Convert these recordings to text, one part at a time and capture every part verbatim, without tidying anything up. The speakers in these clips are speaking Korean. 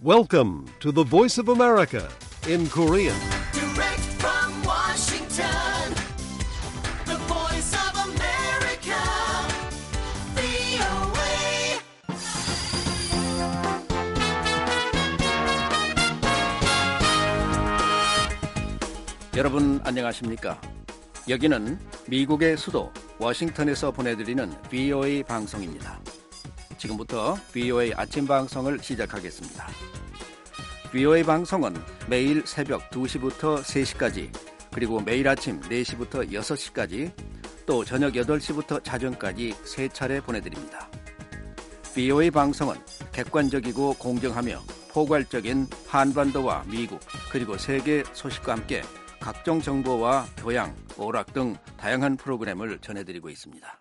Welcome to the Voice of America in Korean. Direct from Washington, the Voice of America, 브이오에이. 여러분 안녕하십니까? 여기는 미국의 수도 워싱턴에서 보내드리는 브이오에이 방송입니다. 지금부터 브이오에이 아침 방송을 시작하겠습니다. 브이오에이 방송은 매일 새벽 두 시부터 세 시까지, 그리고 매일 아침 네 시부터 여섯 시까지, 또 저녁 여덟 시부터 자정까지 세 차례 보내드립니다. 브이오에이 방송은 객관적이고 공정하며 포괄적인 한반도와 미국, 그리고 세계 소식과 함께 각종 정보와 교양, 오락 등 다양한 프로그램을 전해드리고 있습니다.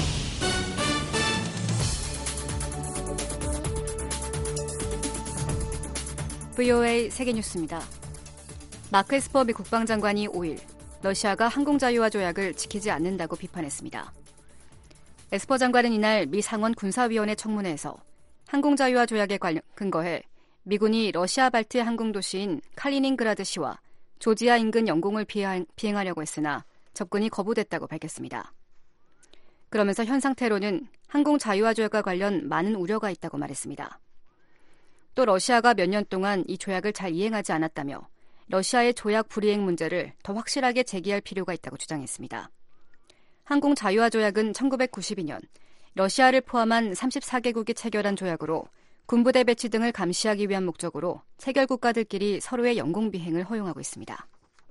브이오에이 세계뉴스입니다. 마크 에스퍼 미 국방장관이 오일 러시아가 항공자유화 조약을 지키지 않는다고 비판했습니다. 에스퍼 장관은 이날 미 상원 군사위원회 청문회에서 항공자유화 조약에 근거해 미군이 러시아 발트 항공도시인 칼리닝그라드시와 조지아 인근 영공을 비행하려고 했으나 접근이 거부됐다고 밝혔습니다. 그러면서 현 상태로는 항공자유화 조약과 관련 많은 우려가 있다고 말했습니다. 또 러시아가 몇 년 동안 이 조약을 잘 이행하지 않았다며 러시아의 조약 불이행 문제를 더 확실하게 제기할 필요가 있다고 주장했습니다. 항공자유화 조약은 천구백구십이 년 러시아를 포함한 삼십사 개국이 체결한 조약으로 군부대 배치 등을 감시하기 위한 목적으로 체결 국가들끼리 서로의 영공 비행을 허용하고 있습니다.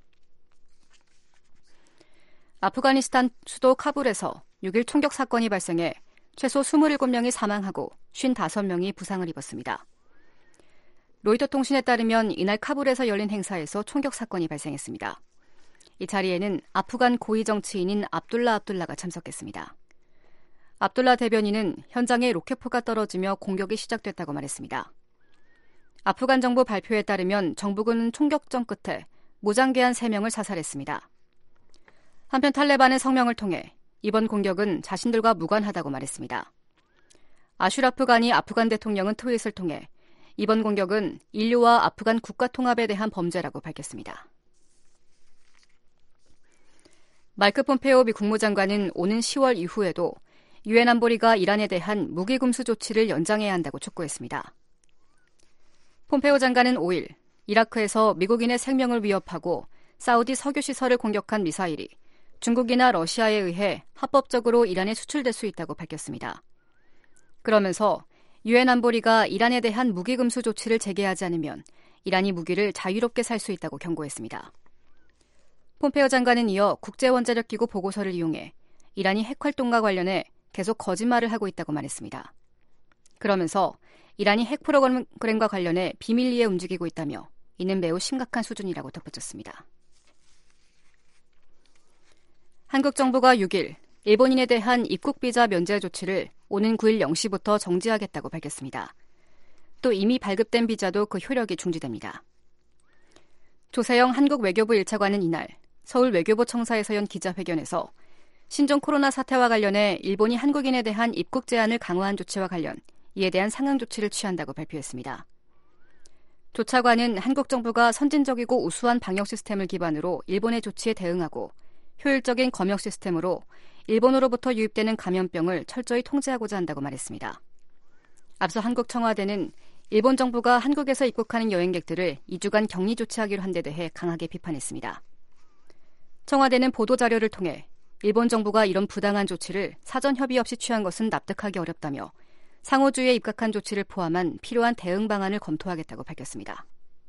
아프가니스탄 수도 카불에서 육일 총격 사건이 발생해 최소 이십칠 명이 사망하고 오십오 명이 부상을 입었습니다. 로이터 통신에 따르면 이날 카불에서 열린 행사에서 총격 사건이 발생했습니다. 이 자리에는 아프간 고위 정치인인 압둘라 압둘라가 참석했습니다. 압둘라 대변인은 현장에 로켓포가 떨어지며 공격이 시작됐다고 말했습니다. 아프간 정부 발표에 따르면 정부군은 총격전 끝에 무장괴한 세 명을 사살했습니다. 한편 탈레반은 성명을 통해 이번 공격은 자신들과 무관하다고 말했습니다. 아슈라프 가니 아프간 대통령은 트윗을 통해 이번 공격은 인류와 아프간 국가 통합에 대한 범죄라고 밝혔습니다. 마이크 폼페오 미 국무장관은 오는 시월 이후에도 유엔 안보리가 이란에 대한 무기 금수 조치를 연장해야 한다고 촉구했습니다. 폼페오 장관은 오일 이라크에서 미국인의 생명을 위협하고 사우디 석유시설을 공격한 미사일이 중국이나 러시아에 의해 합법적으로 이란에 수출될 수 있다고 밝혔습니다. 그러면서 유엔 안보리가 이란에 대한 무기 금수 조치를 재개하지 않으면 이란이 무기를 자유롭게 살 수 있다고 경고했습니다. 폼페오 장관은 이어 국제원자력기구 보고서를 이용해 이란이 핵 활동과 관련해 계속 거짓말을 하고 있다고 말했습니다. 그러면서 이란이 핵 프로그램과 관련해 비밀리에 움직이고 있다며 이는 매우 심각한 수준이라고 덧붙였습니다. 한국 정부가 육일 일본인에 대한 입국비자 면제 조치를 오는 구일 영 시부터 정지하겠다고 밝혔습니다. 또 이미 발급된 비자도 그 효력이 중지됩니다. 조세영 한국 외교부 일 차관은 이날 서울 외교부 청사에서 연 기자회견에서 신종 코로나 사태와 관련해 일본이 한국인에 대한 입국 제한을 강화한 조치와 관련 이에 대한 상응 조치를 취한다고 발표했습니다. 조 차관은 한국 정부가 선진적이고 우수한 방역 시스템을 기반으로 일본의 조치에 대응하고 효율적인 검역 시스템으로 일본으로부터 유입되는 감염병을 철저히 통제하고자 한다고 말했습니다. 앞서 한국 청와대는 일본 정부가 한국에서 입국하는 여행객들을 이 주간 격리 조치하기로 한 데 대해 강하게 비판했습니다. 청와대는 보도자료를 통해 일본 정부가 이런 부당한 조치를 사전 협의 없이 취한 것은 납득하기 어렵다며 상호주의에 입각한 조치를 포함한 필요한 대응 방안을 검토하겠다고 밝혔습니다.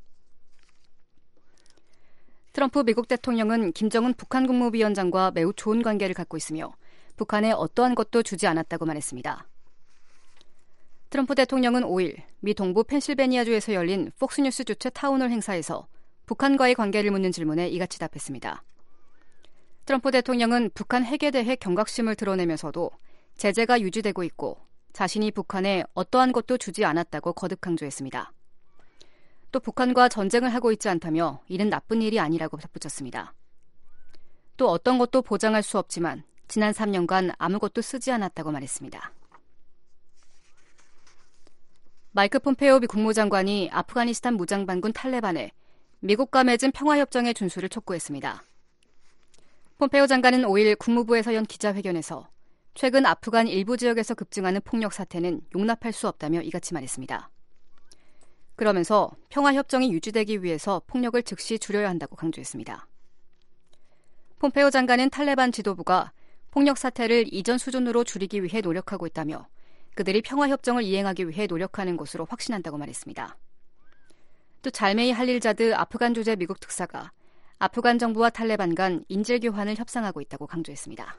트럼프 미국 대통령은 김정은 북한 국무위원장과 매우 좋은 관계를 갖고 있으며 북한에 어떠한 것도 주지 않았다고 말했습니다. 트럼프 대통령은 오일 미 동부 펜실베니아주에서 열린 폭스뉴스 주최 타운홀 행사에서 북한과의 관계를 묻는 질문에 이같이 답했습니다. 트럼프 대통령은 북한 핵에 대해 경각심을 드러내면서도 제재가 유지되고 있고 자신이 북한에 어떠한 것도 주지 않았다고 거듭 강조했습니다. 또 북한과 전쟁을 하고 있지 않다며 이는 나쁜 일이 아니라고 덧붙였습니다. 또 어떤 것도 보장할 수 없지만 지난 삼 년간 아무것도 쓰지 않았다고 말했습니다. 마이크 폼페오 미 국무장관이 아프가니스탄 무장반군 탈레반에 미국과 맺은 평화협정의 준수를 촉구했습니다. 폼페오 장관은 오일 국무부에서 연 기자회견에서 최근 아프간 일부 지역에서 급증하는 폭력 사태는 용납할 수 없다며 이같이 말했습니다. 그러면서 평화협정이 유지되기 위해서 폭력을 즉시 줄여야 한다고 강조했습니다. 폼페오 장관은 탈레반 지도부가 폭력 사태를 이전 수준으로 줄이기 위해 노력하고 있다며 그들이 평화협정을 이행하기 위해 노력하는 것으로 확신한다고 말했습니다. 또 잘메이 할릴자드 아프간 주재 미국 특사가 아프간 정부와 탈레반 간 인질 교환을 협상하고 있다고 강조했습니다.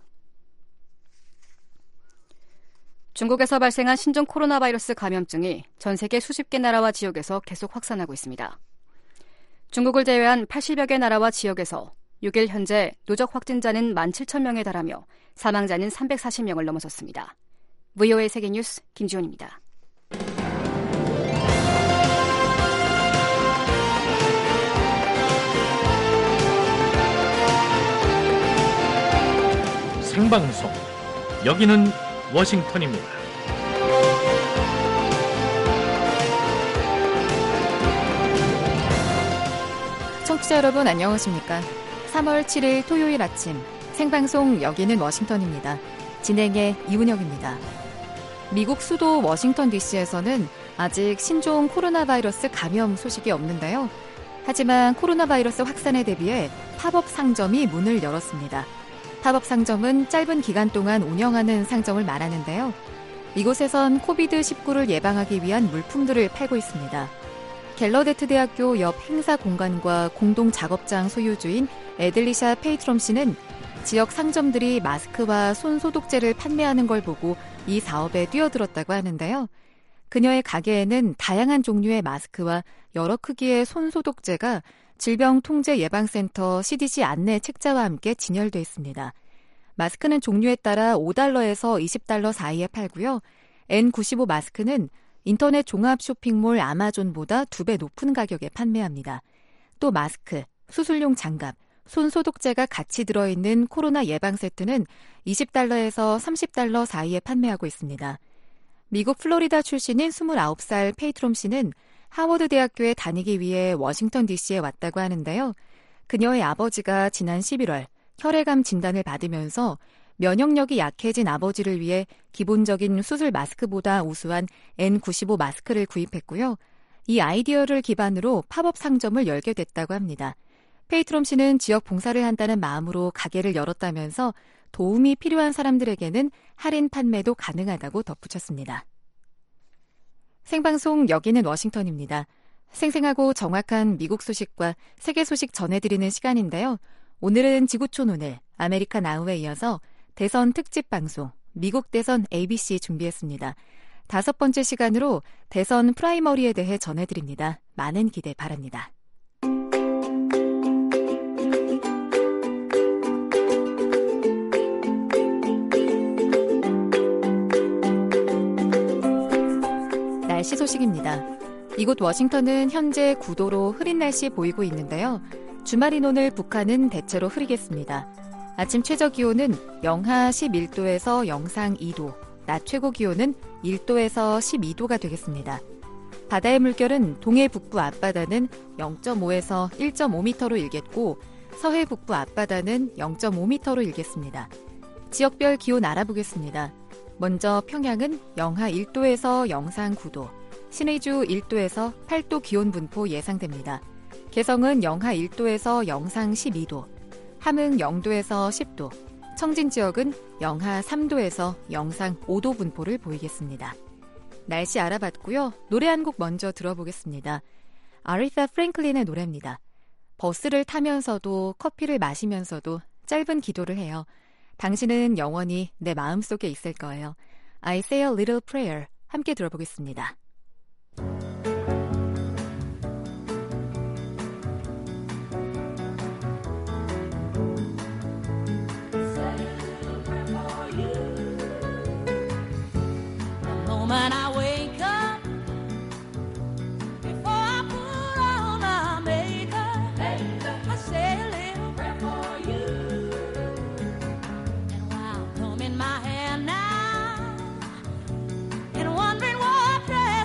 중국에서 발생한 신종 코로나 바이러스 감염증이 전 세계 수십 개 나라와 지역에서 계속 확산하고 있습니다. 중국을 제외한 팔십여 개 나라와 지역에서 육 일 현재 누적 확진자는 만 칠천 명에 달하며 사망자는 삼백사십 명을 넘어섰습니다. 브이오에이 세계뉴스 김지훈입니다. 생방송 여기는 워싱턴입니다. 청취자 여러분 안녕하십니까? 삼월 칠일 토요일 아침 생방송 여기는 워싱턴입니다. 진행의 이은혁입니다. 미국 수도 워싱턴 디씨에서는 아직 신종 코로나 바이러스 감염 소식이 없는데요. 하지만 코로나 바이러스 확산에 대비해 팝업 상점이 문을 열었습니다. 팝업 상점은 짧은 기간 동안 운영하는 상점을 말하는데요. 이곳에선 코비드 십구를 예방하기 위한 물품들을 팔고 있습니다. 갤러데트 대학교 옆 행사 공간과 공동 작업장 소유주인 에들리샤 페이트롬 씨는 지역 상점들이 마스크와 손 소독제를 판매하는 걸 보고 이 사업에 뛰어들었다고 하는데요. 그녀의 가게에는 다양한 종류의 마스크와 여러 크기의 손 소독제가 질병통제예방센터 씨디씨 안내 책자와 함께 진열돼 있습니다. 마스크는 종류에 따라 오 달러에서 이십 달러 사이에 팔고요. 엔 구십오 마스크는 인터넷 종합 쇼핑몰 아마존보다 두 배 높은 가격에 판매합니다. 또 마스크, 수술용 장갑, 손 소독제가 같이 들어있는 코로나 예방 세트는 이십 달러에서 삼십 달러 사이에 판매하고 있습니다. 미국 플로리다 출신인 스물아홉 살 페이트롬 씨는 하워드 대학교에 다니기 위해 워싱턴 디씨에 왔다고 하는데요. 그녀의 아버지가 지난 십일월 혈액암 진단을 받으면서 면역력이 약해진 아버지를 위해 기본적인 수술 마스크보다 우수한 엔 구십오 마스크를 구입했고요. 이 아이디어를 기반으로 팝업 상점을 열게 됐다고 합니다. 페이트롬 씨는 지역 봉사를 한다는 마음으로 가게를 열었다면서 도움이 필요한 사람들에게는 할인 판매도 가능하다고 덧붙였습니다. 생방송 여기는 워싱턴입니다. 생생하고 정확한 미국 소식과 세계 소식 전해드리는 시간인데요. 오늘은 지구촌 오늘 아메리카 나우에 이어서 대선 특집 방송 미국 대선 에이비씨 준비했습니다. 다섯 번째 시간으로 대선 프라이머리에 대해 전해드립니다. 많은 기대 바랍니다. 날씨 소식입니다. 이곳 워싱턴은 현재 구 도로 흐린 날씨 보이고 있는데요. 주말인 오늘 북한은 대체로 흐리겠습니다. 아침 최저 기온은 영하 십일 도에서 영상 이 도, 낮 최고 기온은 일 도에서 십이 도가 되겠습니다. 바다의 물결은 동해 북부 앞바다는 영 점 오에서 일 점 오 미터로 일겠고 서해 북부 앞바다는 영 점 오 미터로 일겠습니다. 지역별 기온 알아보겠습니다. 먼저 평양은 영하 일 도에서 영상 구 도, 신의주 일 도에서 팔 도 기온 분포 예상됩니다. 개성은 영하 일 도에서 영상 십이 도, 함흥 영 도에서 십 도, 청진 지역은 영하 삼 도에서 영상 오 도 분포를 보이겠습니다. 날씨 알아봤고요. 노래 한 곡 먼저 들어보겠습니다. 아리사 프랭클린의 노래입니다. 버스를 타면서도 커피를 마시면서도 짧은 기도를 해요. 당신은 영원히 내 마음속에 있을 거예요. I say a little prayer. 함께 들어보겠습니다. Moment I wake up, before I put on my makeup, I say a little prayer for you. And while combing my hair now, and wondering what dress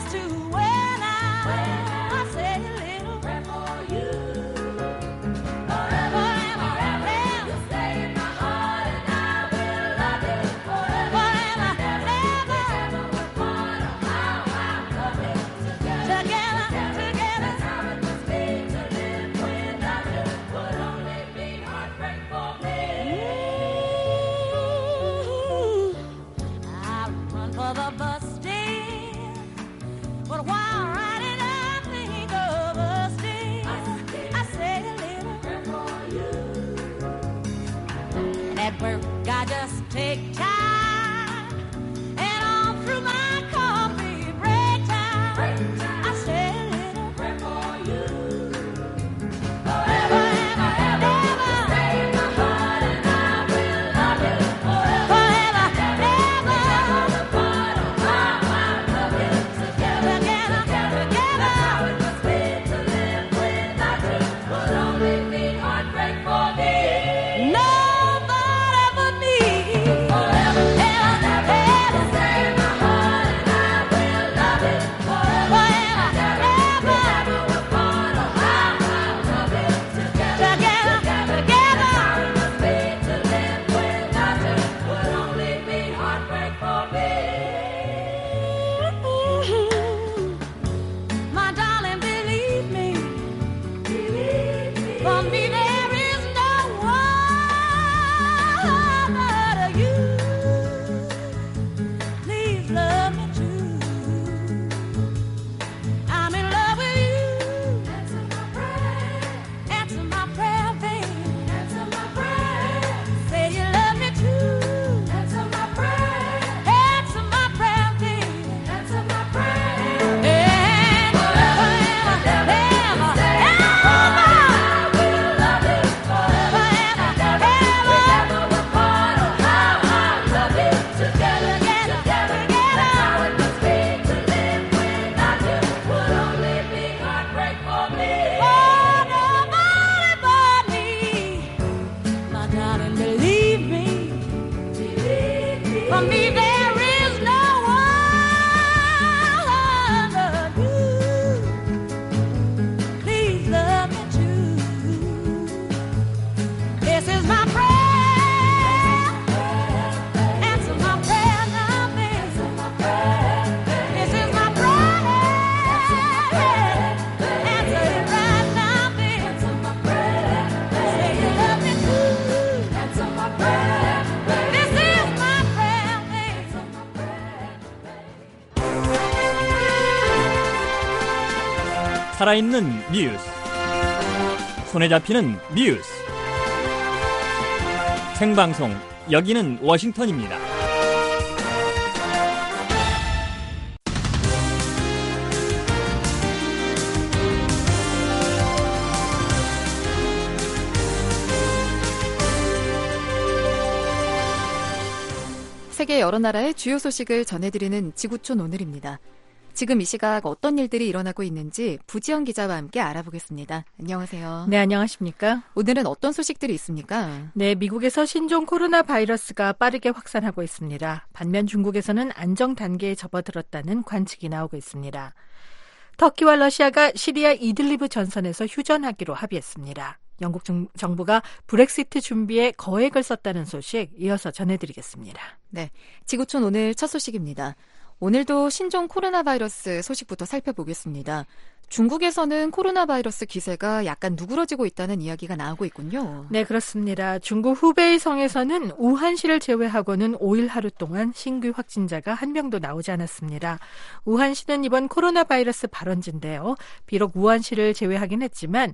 살아있는 뉴스, 손에 잡히는 뉴스, 생방송 여기는 워싱턴입니다. 세계 여러 나라의 주요 소식을 전해드리는 지구촌 오늘입니다. 지금 이 시각 어떤 일들이 일어나고 있는지 부지연 기자와 함께 알아보겠습니다. 안녕하세요. 네, 안녕하십니까? 오늘은 어떤 소식들이 있습니까? 네, 미국에서 신종 코로나 바이러스가 빠르게 확산하고 있습니다. 반면 중국에서는 안정 단계에 접어들었다는 관측이 나오고 있습니다. 터키와 러시아가 시리아 이들리브 전선에서 휴전하기로 합의했습니다. 영국 정부가 브렉시트 준비에 거액을 썼다는 소식 이어서 전해드리겠습니다. 네, 지구촌 오늘 첫 소식입니다. 오늘도 신종 코로나 바이러스 소식부터 살펴보겠습니다. 중국에서는 코로나 바이러스 기세가 약간 누그러지고 있다는 이야기가 나오고 있군요. 네, 그렇습니다. 중국 후베이성에서는 우한시를 제외하고는 오 일 하루 동안 신규 확진자가 한 명도 나오지 않았습니다. 우한시는 이번 코로나 바이러스 발원지인데요. 비록 우한시를 제외하긴 했지만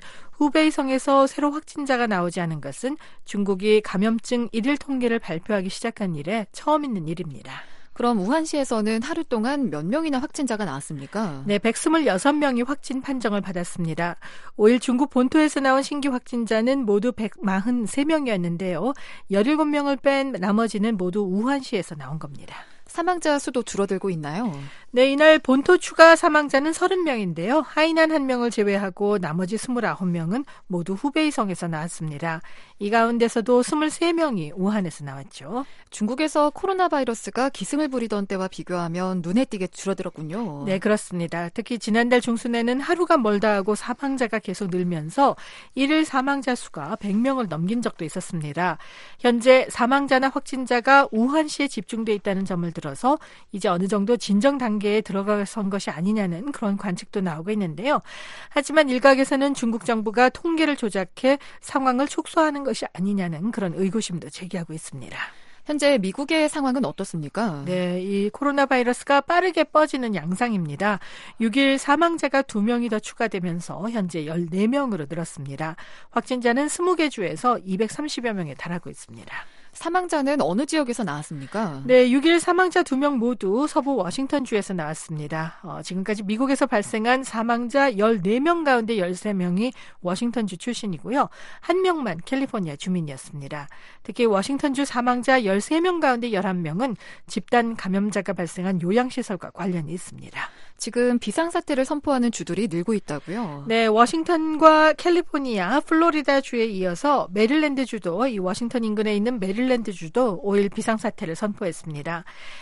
후베이성에서 새로 확진자가 나오지 않은 것은 중국이 감염증 일일 통계를 발표하기 시작한 이래 처음 있는 일입니다. 그럼 우한시에서는 하루 동안 몇 명이나 확진자가 나왔습니까? 네, 백이십육 명이 확진 판정을 받았습니다. 오 일 중국 본토에서 나온 신규 확진자는 모두 백사십삼 명이었는데요. 십칠 명을 뺀 나머지는 모두 우한시에서 나온 겁니다. 사망자 수도 줄어들고 있나요? 네, 이날 본토 추가 사망자는 삼십 명인데요. 하이난 한 명을 제외하고 나머지 이십구 명은 모두 후베이성에서 나왔습니다. 이 가운데서도 이십삼 명이 우한에서 나왔죠. 중국에서 코로나 바이러스가 기승을 부리던 때와 비교하면 눈에 띄게 줄어들었군요. 네, 그렇습니다. 특히 지난달 중순에는 하루가 멀다 하고 사망자가 계속 늘면서 일일 사망자 수가 백 명을 넘긴 적도 있었습니다. 현재 사망자나 확진자가 우한시에 집중돼 있다는 점을 들어서 이제 어느 정도 진정 단계에 들어가선 것이 아니냐는 그런 관측도 나오고 있는데요. 하지만 일각에서는 중국 정부가 통계를 조작해 상황을 축소하는 것이 아니냐는 그런 의구심도 제기하고 있습니다. 현재 미국의 상황은 어떻습니까? 네, 이 코로나 바이러스가 빠르게 뻗지는 양상입니다. 육 일 사망자가 두 명이 더 추가되면서 현재 십사 명으로 늘었습니다. 확진자는 이십 개 주에서 이백삼십여 명에 달하고 있습니다. 사망자는 어느 지역에서 나왔습니까? 네, 육 일 사망자 두 명 모두 서부 워싱턴주에서 나왔습니다. 어, 지금까지 미국에서 발생한 사망자 열네 명 가운데 열세 명이 워싱턴주 출신이고요. 한 명만 캘리포니아 주민이었습니다. 특히 워싱턴주 사망자 열세 명 가운데 열한 명은 집단 감염자가 발생한 요양시설과 관련이 있습니다. 지금 비상사태를 선포하는 주들이 늘고 있다고요? 네, 워싱턴과 캘리포니아, 플로리다주에 이어서 메릴랜드주도, 이 워싱턴 인근에 있는 메릴랜드주도 오 일 비상사태를 선포했습니다.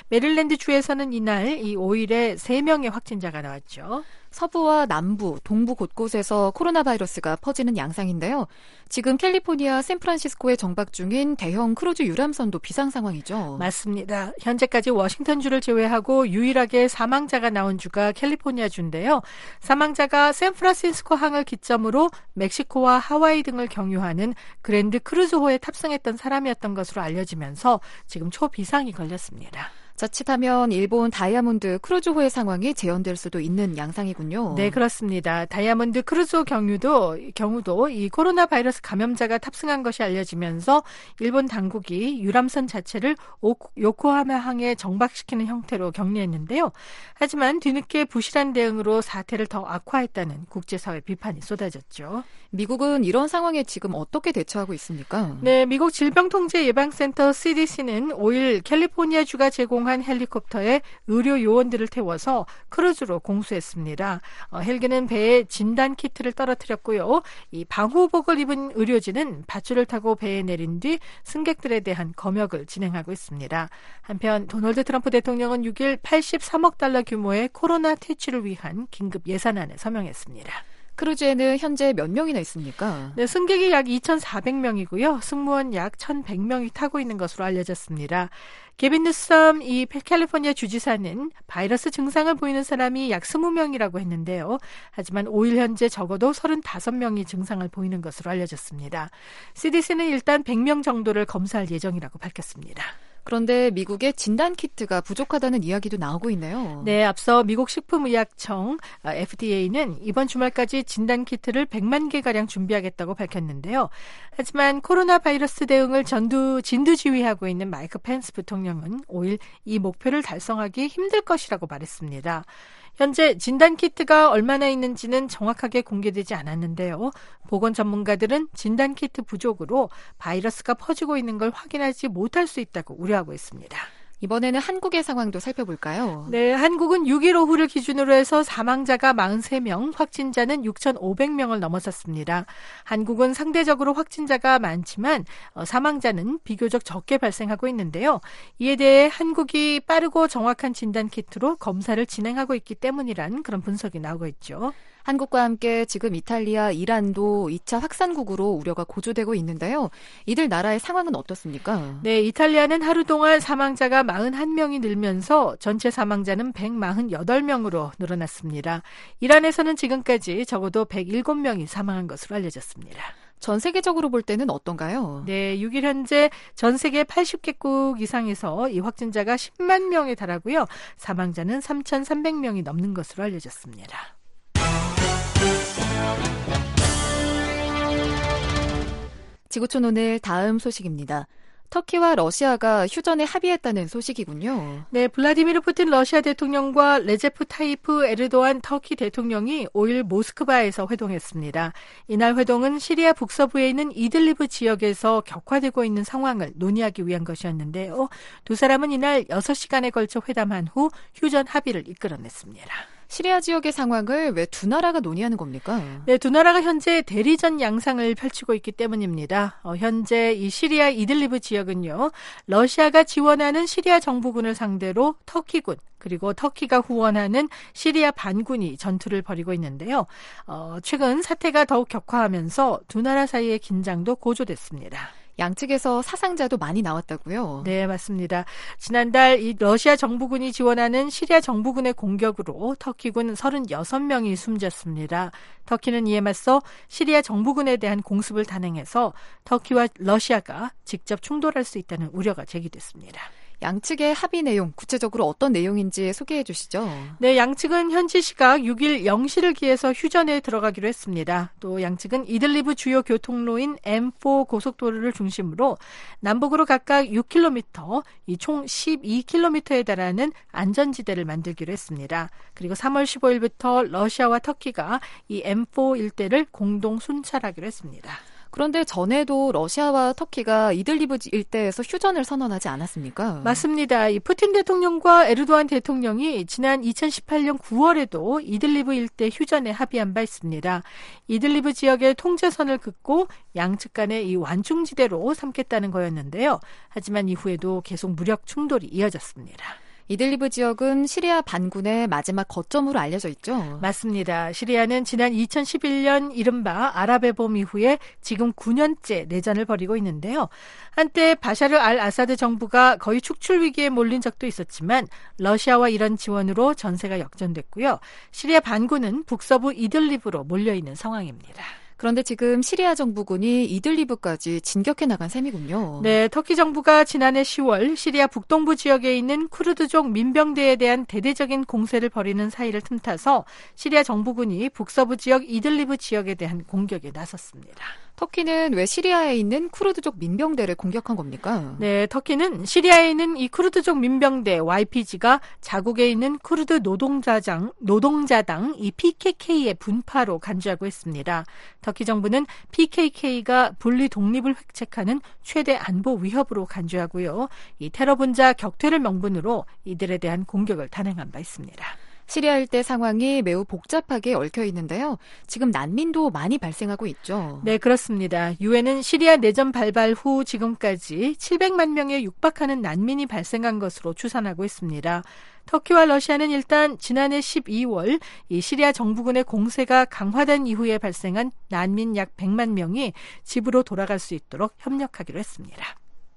메릴랜드주에서는 이날 이 오 일에 세 명의 확진자가 나왔죠. 서부와 남부, 동부 곳곳에서 코로나 바이러스가 퍼지는 양상인데요. 지금 캘리포니아 샌프란시스코에 정박 중인 대형 크루즈 유람선도 비상 상황이죠. 맞습니다. 현재까지 워싱턴주를 제외하고 유일하게 사망자가 나온 주가 캘리포니아주인데요. 사망자가 샌프란시스코 항을 기점으로 멕시코와 하와이 등을 경유하는 그랜드 크루즈호에 탑승했던 사람이었던 것으로 알려지면서 지금 초비상이 걸렸습니다. 자칫하면 일본 다이아몬드 크루즈호의 상황이 재현될 수도 있는 양상이군요. 네, 그렇습니다. 다이아몬드 크루즈호 경유도, 경우도 이 코로나 바이러스 감염자가 탑승한 것이 알려지면서 일본 당국이 유람선 자체를 오, 요코하마 항에 정박시키는 형태로 격리했는데요. 하지만 뒤늦게 부실한 대응으로 사태를 더 악화했다는 국제사회 비판이 쏟아졌죠. 미국은 이런 상황에 지금 어떻게 대처하고 있습니까? 네, 미국 질병통제예방센터 씨디씨는 오 일 캘리포니아주가 제공한 헬리콥터에 의료 요원들을 태워서 크루즈로 공수했습니다. 어, 헬기는 배에 진단 키트를 떨어뜨렸고요. 이 방호복을 입은 의료진은 밧줄을 타고 배에 내린 뒤 승객들에 대한 검역을 진행하고 있습니다. 한편 도널드 트럼프 대통령은 육 일 팔십삼억 달러 규모의 코로나 퇴치를 위한 긴급 예산안에 서명했습니다. 크루즈에는 현재 몇 명이나 있습니까? 네, 승객이 약 이천사백 명이고요. 승무원 약 천백 명이 타고 있는 것으로 알려졌습니다. 게빈 뉴섬 이 캘리포니아 주지사는 바이러스 증상을 보이는 사람이 약 이십 명이라고 했는데요. 하지만 오 일 현재 적어도 삼십오 명이 증상을 보이는 것으로 알려졌습니다. 씨디씨는 일단 백 명 정도를 검사할 예정이라고 밝혔습니다. 그런데 미국의 진단키트가 부족하다는 이야기도 나오고 있네요. 네, 앞서 미국 식품의약청 에프디에이는 이번 주말까지 진단키트를 백만 개가량 준비하겠다고 밝혔는데요. 하지만 코로나 바이러스 대응을 전두, 진두지휘하고 있는 마이크 펜스 부통령은 오 일 이 목표를 달성하기 힘들 것이라고 말했습니다. 현재 진단키트가 얼마나 있는지는 정확하게 공개되지 않았는데요. 보건 전문가들은 진단키트 부족으로 바이러스가 퍼지고 있는 걸 확인하지 못할 수 있다고 우려하고 있습니다. 이번에는 한국의 상황도 살펴볼까요? 네, 한국은 육 일 오후를 기준으로 해서 사망자가 사십삼 명, 확진자는 육천오백 명을 넘어섰습니다. 한국은 상대적으로 확진자가 많지만 사망자는 비교적 적게 발생하고 있는데요. 이에 대해 한국이 빠르고 정확한 진단키트로 검사를 진행하고 있기 때문이란 그런 분석이 나오고 있죠. 한국과 함께 지금 이탈리아, 이란도 이 차 확산국으로 우려가 고조되고 있는데요. 이들 나라의 상황은 어떻습니까? 네, 이탈리아는 하루 동안 사망자가 사십일 명이 늘면서 전체 사망자는 백사십팔 명으로 늘어났습니다. 이란에서는 지금까지 적어도 백칠 명이 사망한 것으로 알려졌습니다. 전 세계적으로 볼 때는 어떤가요? 네, 육 일 현재 전 세계 팔십 개국 이상에서 이 확진자가 십만 명에 달하고요. 사망자는 삼천삼백 명이 넘는 것으로 알려졌습니다. 지구촌 오늘 다음 소식입니다. 터키와 러시아가 휴전에 합의했다는 소식이군요. 네, 블라디미르 푸틴 러시아 대통령과 레제프 타이프 에르도안 터키 대통령이 오 일 모스크바에서 회동했습니다. 이날 회동은 시리아 북서부에 있는 이들리브 지역에서 격화되고 있는 상황을 논의하기 위한 것이었는데요. 두 사람은 이날 여섯 시간에 걸쳐 회담한 후 휴전 합의를 이끌어냈습니다. 시리아 지역의 상황을 왜 두 나라가 논의하는 겁니까? 네, 두 나라가 현재 대리전 양상을 펼치고 있기 때문입니다. 어, 현재 이 시리아 이들리브 지역은요, 러시아가 지원하는 시리아 정부군을 상대로 터키군, 그리고 터키가 후원하는 시리아 반군이 전투를 벌이고 있는데요. 어, 최근 사태가 더욱 격화하면서 두 나라 사이의 긴장도 고조됐습니다. 양측에서 사상자도 많이 나왔다고요? 네, 맞습니다. 지난달 이 러시아 정부군이 지원하는 시리아 정부군의 공격으로 터키군 삼십육 명이 숨졌습니다. 터키는 이에 맞서 시리아 정부군에 대한 공습을 단행해서 터키와 러시아가 직접 충돌할 수 있다는 우려가 제기됐습니다. 양측의 합의 내용, 구체적으로 어떤 내용인지 소개해 주시죠. 네, 양측은 현지 시각 육 일 영 시를 기해서 휴전에 들어가기로 했습니다. 또 양측은 이들리브 주요 교통로인 엠 사 고속도로를 중심으로 남북으로 각각 육 킬로미터, 이 총 십이 킬로미터에 달하는 안전지대를 만들기로 했습니다. 그리고 삼월 십오일부터 러시아와 터키가 이 엠 사 일대를 공동 순찰하기로 했습니다. 그런데 전에도 러시아와 터키가 이들리브 일대에서 휴전을 선언하지 않았습니까? 맞습니다. 이 푸틴 대통령과 에르도안 대통령이 지난 이천십팔년 구월에도 이들리브 일대 휴전에 합의한 바 있습니다. 이들리브 지역의 통제선을 긋고 양측 간의 이 완충지대로 삼겠다는 거였는데요. 하지만 이후에도 계속 무력 충돌이 이어졌습니다. 이들리브 지역은 시리아 반군의 마지막 거점으로 알려져 있죠. 맞습니다. 시리아는 지난 이천십일년 이른바 아랍의 봄 이후에 지금 구 년째 내전을 벌이고 있는데요. 한때 바샤르 알 아사드 정부가 거의 축출 위기에 몰린 적도 있었지만 러시아와 이란 지원으로 전세가 역전됐고요. 시리아 반군은 북서부 이들리브로 몰려있는 상황입니다. 그런데 지금 시리아 정부군이 이들리브까지 진격해 나간 셈이군요. 네, 터키 정부가 지난해 시월 시리아 북동부 지역에 있는 쿠르드족 민병대에 대한 대대적인 공세를 벌이는 사이를 틈타서 시리아 정부군이 북서부 지역 이들리브 지역에 대한 공격에 나섰습니다. 터키는 왜 시리아에 있는 쿠르드족 민병대를 공격한 겁니까? 네, 터키는 시리아에 있는 이 쿠르드족 민병대 와이피지가 자국에 있는 쿠르드 노동자당, 노동자당 이 피케이케이의 분파로 간주하고 있습니다. 터키 정부는 피케이케이가 분리 독립을 획책하는 최대 안보 위협으로 간주하고요. 이 테러 분자 격퇴를 명분으로 이들에 대한 공격을 단행한 바 있습니다. 시리아 일대 상황이 매우 복잡하게 얽혀 있는데요. 지금 난민도 많이 발생하고 있죠. 네, 그렇습니다. 유엔은 시리아 내전 발발 후 지금까지 칠백만 명에 육박하는 난민이 발생한 것으로 추산하고 있습니다. 터키와 러시아는 일단 지난해 십이월 이 시리아 정부군의 공세가 강화된 이후에 발생한 난민 약 백만 명이 집으로 돌아갈 수 있도록 협력하기로 했습니다.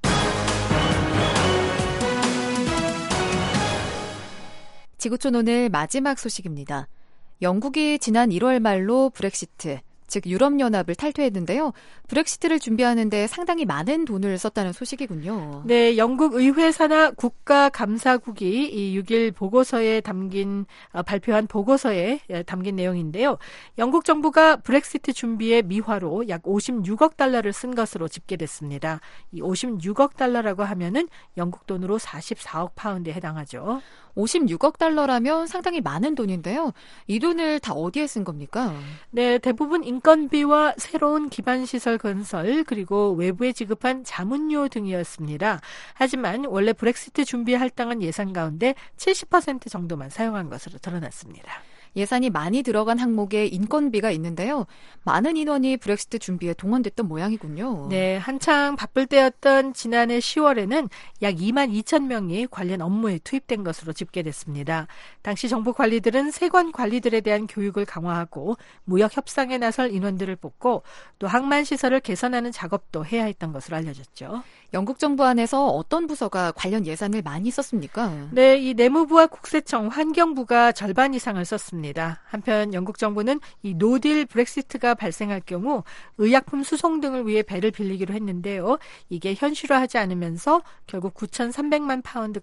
지구촌 오늘 마지막 소식입니다. 영국이 지난 일월 말로 브렉시트, 즉 유럽연합을 탈퇴했는데요. 브렉시트를 준비하는데 상당히 많은 돈을 썼다는 소식이군요. 네, 영국 의회 산하 국가감사국이 이 육 일 보고서에 담긴 어, 발표한 보고서에 담긴 내용인데요. 영국 정부가 브렉시트 준비에 미화로 약 오십육억 달러를 쓴 것으로 집계됐습니다. 이 오십육억 달러라고 하면은 영국 돈으로 사십사억 파운드에 해당하죠. 오십육억 달러라면 상당히 많은 돈인데요. 이 돈을 다 어디에 쓴 겁니까? 네, 대부분 인건비와 새로운 기반시설 건설 그리고 외부에 지급한 자문료 등이었습니다. 하지만 원래 브렉시트 준비에 할당한 예산 가운데 칠십 퍼센트 정도만 사용한 것으로 드러났습니다. 예산이 많이 들어간 항목에 인건비가 있는데요. 많은 인원이 브렉시트 준비에 동원됐던 모양이군요. 네, 한창 바쁠 때였던 지난해 시월에는 약 이만 이천 명이 관련 업무에 투입된 것으로 집계됐습니다. 당시 정부 관리들은 세관 관리들에 대한 교육을 강화하고 무역 협상에 나설 인원들을 뽑고 또 항만 시설을 개선하는 작업도 해야 했던 것으로 알려졌죠. 영국 정부 안에서 어떤 부서가 관련 예산을 많이 썼습니까? 네, 이 내무부와 국세청, 환경부가 절반 이상을 썼습니다. 한편 영국 정부는 이 노딜 브렉시트가 발생할 경우 의약품 수송 등을 위해 배를 빌리기로 했는데요. 이게 현실화하지 않으면서 결국 구천삼백만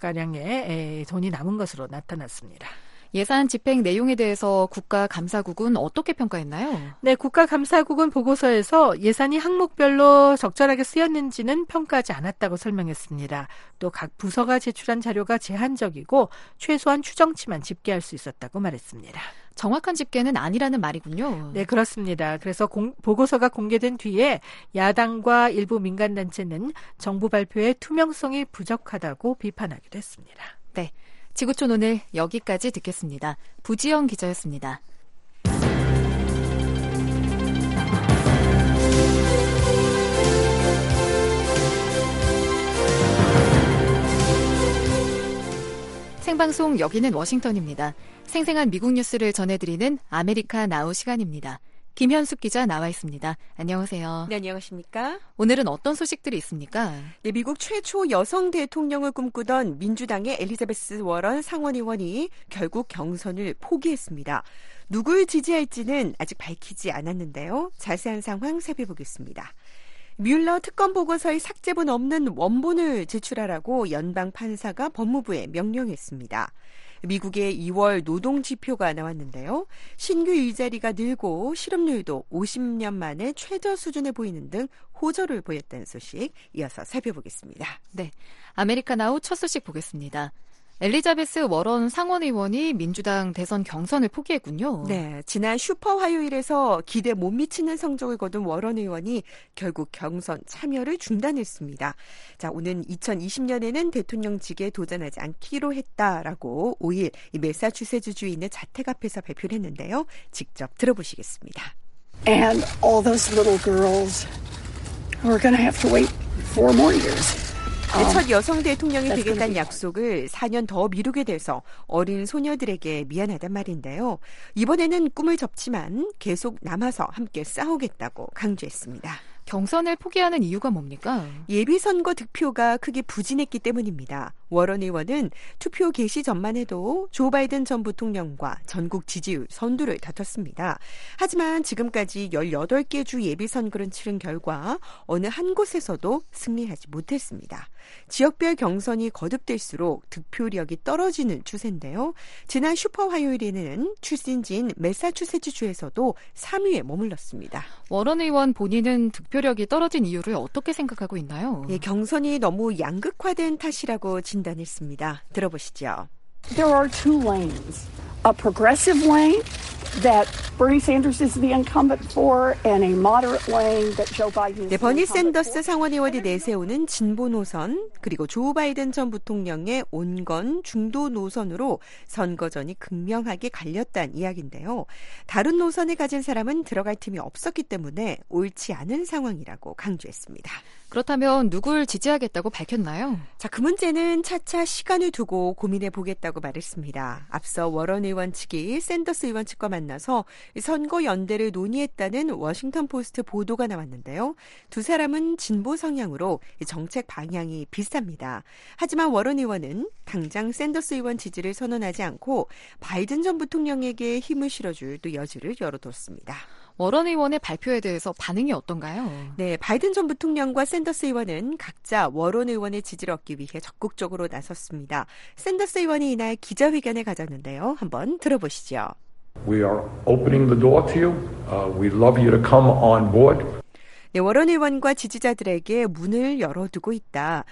파운드가량의 돈이 남은 것으로 나타났습니다. 예산 집행 내용에 대해서 국가감사국은 어떻게 평가했나요? 네, 국가감사국은 보고서에서 예산이 항목별로 적절하게 쓰였는지는 평가하지 않았다고 설명했습니다. 또 각 부서가 제출한 자료가 제한적이고 최소한 추정치만 집계할 수 있었다고 말했습니다. 정확한 집계는 아니라는 말이군요. 네, 그렇습니다. 그래서 공, 보고서가 공개된 뒤에 야당과 일부 민간단체는 정부 발표의 투명성이 부족하다고 비판하기도 했습니다. 네. 지구촌 오늘 여기까지 듣겠습니다. 부지영 기자였습니다. 생방송 여기는 워싱턴입니다. 생생한 미국 뉴스를 전해드리는 아메리카 나우 시간입니다. 김현숙 기자 나와 있습니다. 안녕하세요. 네, 안녕하십니까? 오늘은 어떤 소식들이 있습니까? 네, 미국 최초 여성 대통령을 꿈꾸던 민주당의 엘리자베스 워런 상원의원이 결국 경선을 포기했습니다. 누굴 지지할지는 아직 밝히지 않았는데요. 자세한 상황 살펴보겠습니다. 뮬러 특검 보고서의 삭제본 없는 원본을 제출하라고 연방 판사가 법무부에 명령했습니다. 미국의 이월 노동지표가 나왔는데요. 신규 일자리가 늘고 실업률도 오십 년 만에 최저 수준에 보이는 등 호조를 보였다는 소식 이어서 살펴보겠습니다. 네, 아메리카나우 첫 소식 보겠습니다. 엘리자베스 워런 상원의원이 민주당 대선 경선을 포기했군요. 네, 지난 슈퍼 화요일에서 기대 못 미치는 성적을 거둔 워런 의원이 결국 경선 참여를 중단했습니다. 자, 오는 이천이십 년에는 대통령직에 도전하지 않기로 했다라고 오일 이 매사추세츠주에 있는 자택 앞에서 발표를 했는데요. 직접 들어보시겠습니다. And all those little girls who are going to have to wait four more years. 첫 여성 대통령이 되겠다는 약속을 사 년 더 미루게 돼서 어린 소녀들에게 미안하단 말인데요. 이번에는 꿈을 접지만 계속 남아서 함께 싸우겠다고 강조했습니다. 경선을 포기하는 이유가 뭡니까? 예비선거 득표가 크게 부진했기 때문입니다. 워런 의원은 투표 개시 전만 해도 조 바이든 전 부통령과 전국 지지율 선두를 다퉜습니다. 하지만 지금까지 열여덟 개 주 예비선거를 치른 결과 어느 한 곳에서도 승리하지 못했습니다. 지역별 경선이 거듭될수록 득표력이 떨어지는 추세인데요. 지난 슈퍼 화요일에는 출신지인 매사추세츠주에서도 삼 위에 머물렀습니다. 워런 의원 본인은 득표력이 떨어진 이유를 어떻게 생각하고 있나요? 예, 경선이 너무 양극화된 탓이라고 진단했습니다. 들어보시죠. There are two lanes. A progressive lane that Bernie Sanders is the incumbent for and a moderate lane that Joe Biden is 네, the 버니 incumbent 샌더스 for. 상원의원이 내세우는 진보 노선 그리고 조 바이든 전 부통령의 온건 중도 노선으로 선거전이 극명하게 갈렸다는 이야기인데요. 다른 노선을 가진 사람은 들어갈 팀이 없었기 때문에 옳지 않은 상황이라고 강조했습니다. 그렇다면 누굴 지지하겠다고 밝혔나요? 자, 그 문제는 차차 시간을 두고 고민해 보겠다고 말했습니다. 앞서 워런 의원 측이 샌더스 의원 측과 만나서 선거 연대를 논의했다는 워싱턴 포스트 보도가 나왔는데요. 두 사람은 진보 성향으로 정책 방향이 비슷합니다. 하지만 워런 의원은 당장 샌더스 의원 지지를 선언하지 않고 바이든 전 부통령에게 힘을 실어줄 또 여지를 열어뒀습니다. 워런 의원의 발표에 대해서 반응이 어떤가요? 네, 바이든 전 부통령과 샌더스 의원은 각자 워런 의원의 지지를 얻기 위해 적극적으로 나섰습니다. 샌더스 의원이 이날 기자회견을 가졌는데요. 한번 들어보시죠. We are opening the door to you. Uh, we love you to come on board. 네, 워런 의원과 지지자들에게 문을 열어두고 있다.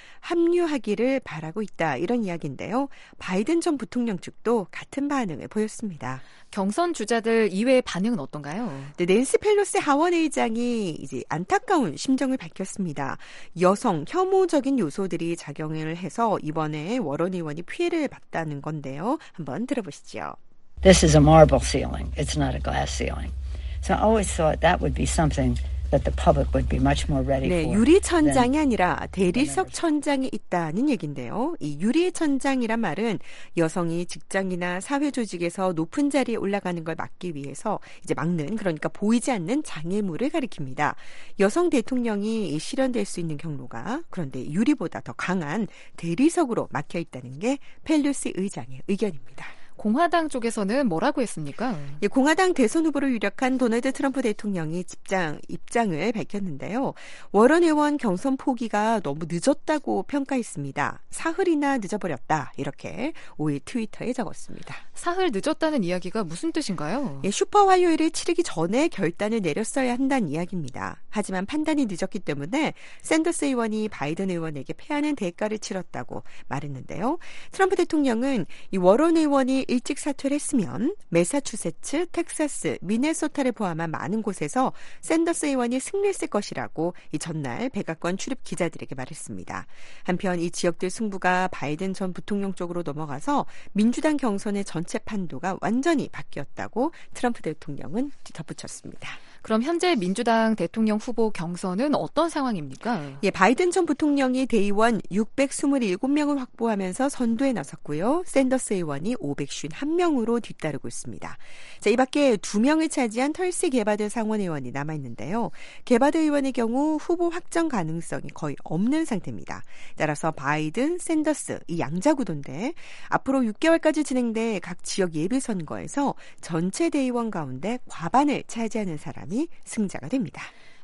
합류하기를 바라고 있다. 이런 이야기인데요. 바이든 전 부통령 측도 같은 반응을 보였습니다. 경선 주자들 이외의 반응은 어떤가요? 네, 낸시 펠로시 하원 의장이 이제 안타까운 심정을 밝혔습니다. 여성 혐오적인 요소들이 작용을 해서 이번에 워런 의원이 피해를 봤다는 건데요. 한번 들어보시죠. This is a marble ceiling. It's not a glass ceiling. So I always thought that would be something that the public would be much more ready 네, for. 유리 천장이 아니라 대리석 천장이 있다는 얘긴데요. 이 유리 천장이란 말은 여성이 직장이나 사회 조직에서 높은 자리에 올라가는 걸 막기 위해서 이제 막는, 그러니까 보이지 않는 장애물을 가리킵니다. 여성 대통령이 실현될 수 있는 경로가 그런데 유리보다 더 강한 대리석으로 막혀 있다는 게 펠로시 의장의 의견입니다. 공화당 쪽에서는 뭐라고 했습니까? 예, 공화당 대선 후보로 유력한 도널드 트럼프 대통령이 집장, 입장을 밝혔는데요. 워런 의원 경선 포기가 너무 늦었다고 평가했습니다. 사흘이나 늦어버렸다. 이렇게 오일 트위터에 적었습니다. 사흘 늦었다는 이야기가 무슨 뜻인가요? 예, 슈퍼 화요일을 치르기 전에 결단을 내렸어야 한다는 이야기입니다. 하지만 판단이 늦었기 때문에 샌더스 의원이 바이든 의원에게 패하는 대가를 치렀다고 말했는데요. 트럼프 대통령은 이 워런 의원이 일찍 사퇴를 했으면 매사추세츠, 텍사스, 미네소타를 포함한 많은 곳에서 샌더스 의원이 승리했을 것이라고 이 전날 백악관 출입 기자들에게 말했습니다. 한편 이 지역들 승부가 바이든 전 부통령 쪽으로 넘어가서 민주당 경선의 전체 판도가 완전히 바뀌었다고 트럼프 대통령은 덧붙였습니다. 그럼 현재 민주당 대통령 후보 경선은 어떤 상황입니까? 예, 바이든 전 부통령이 대의원 육백이십칠 명을 확보하면서 선두에 나섰고요. 샌더스 의원이 오백오십일 명으로 뒤따르고 있습니다. 자, 이 밖에 두 명을 차지한 털시 게바드 상원 의원이 남아있는데요. 게바드 의원의 경우 후보 확정 가능성이 거의 없는 상태입니다. 따라서 바이든, 샌더스 이 양자구도인데 앞으로 육 개월까지 진행돼 각 지역 예비선거에서 전체 대의원 가운데 과반을 차지하는 사람이 승자가 됩니다.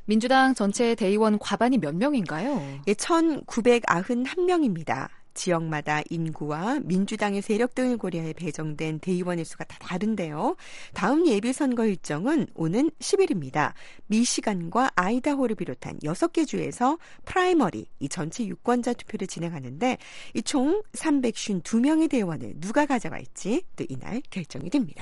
민주당 전체 대의원 과반이 몇 명인가요? 예, 천구백구십일 명입니다. 지역마다 인구와 민주당의 세력 등을 고려해 배정된 대의원의 수가 다 다른데요. 다음 예비선거 일정은 오는 십 일입니다. 미시간과 아이다호를 비롯한 여섯 개 주에서 프라이머리, 이 전체 유권자 투표를 진행하는데 이 총 삼백오십이 명의 대의원을 누가 가져갈지 또 이날 결정이 됩니다.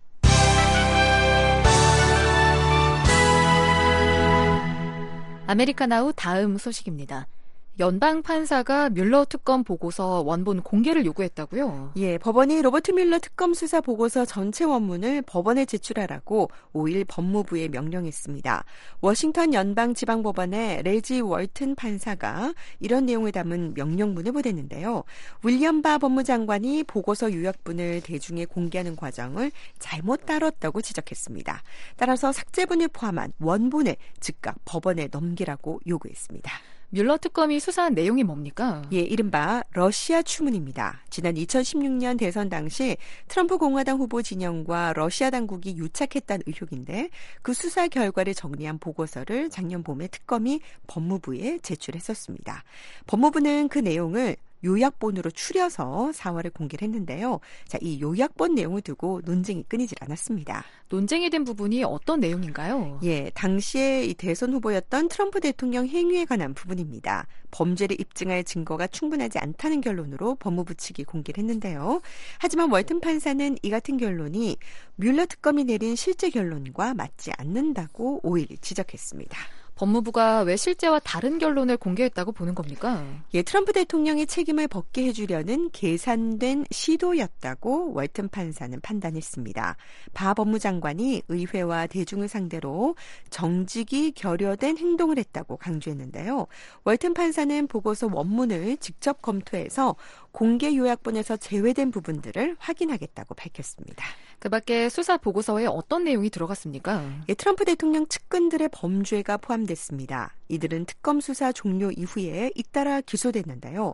아메리카나우 다음 소식입니다. 연방 판사가 뮬러 특검 보고서 원본 공개를 요구했다고요? 예, 법원이 로버트 뮬러 특검 수사 보고서 전체 원문을 법원에 제출하라고 오 일 법무부에 명령했습니다. 워싱턴 연방지방법원의 레지 월튼 판사가 이런 내용을 담은 명령문을 보냈는데요. 윌리엄 바 법무장관이 보고서 요약본을 대중에 공개하는 과정을 잘못 다뤘다고 지적했습니다. 따라서 삭제본을 포함한 원본을 즉각 법원에 넘기라고 요구했습니다. 뮬러 특검이 수사한 내용이 뭡니까? 예, 이른바 러시아 추문입니다. 지난 이천십육 년 대선 당시 트럼프 공화당 후보 진영과 러시아 당국이 유착했다는 의혹인데 그 수사 결과를 정리한 보고서를 작년 봄에 특검이 법무부에 제출했었습니다. 법무부는 그 내용을 요약본으로 추려서 사월에 공개를 했는데요. 자, 이 요약본 내용을 두고 논쟁이 끊이질 않았습니다. 논쟁이 된 부분이 어떤 내용인가요? 예, 당시에 이 대선 후보였던 트럼프 대통령 행위에 관한 부분입니다. 범죄를 입증할 증거가 충분하지 않다는 결론으로 법무부 측이 공개를 했는데요. 하지만 월튼 판사는 이 같은 결론이 뮬러 특검이 내린 실제 결론과 맞지 않는다고 오 일 지적했습니다. 법무부가 왜 실제와 다른 결론을 공개했다고 보는 겁니까? 예, 트럼프 대통령의 책임을 벗게 해주려는 계산된 시도였다고 월튼 판사는 판단했습니다. 바 법무장관이 의회와 대중을 상대로 정직이 결여된 행동을 했다고 강조했는데요. 월튼 판사는 보고서 원문을 직접 검토해서 공개 요약본에서 제외된 부분들을 확인하겠다고 밝혔습니다. 그 밖에 수사 보고서에 어떤 내용이 들어갔습니까? 예, 트럼프 대통령 측근들의 범죄가 포함됐습니다. 이들은 특검 수사 종료 이후에 잇따라 기소됐는데요.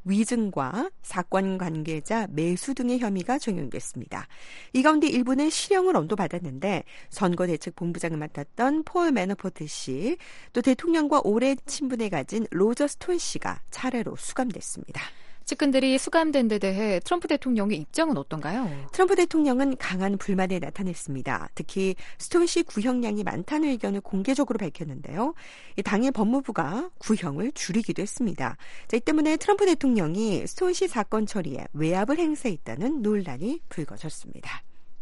위증과 사건 관계자 매수 등의 혐의가 적용됐습니다. 이 가운데 일부는 실형을 언도받았는데 선거대책본부장을 맡았던 폴 매너포트 씨, 또 대통령과 오래 친분을 가진 로저 스톤 씨가 차례로 수감됐습니다. 측근들이 수감된 데 대해 트럼프 대통령의 입장은 어떤가요? 트럼프 대통령은 강한 불만을 나타냈습니다. 특히 스톤 씨 구형량이 많다는 의견을 공개적으로 밝혔는데요. 당일 법무부가 구형을 줄이기도 했습니다. 자, 이 때문에 트럼프 대통령이 스톤 씨 사건 처리에 외압을 행사했다는 논란이 불거졌습니다.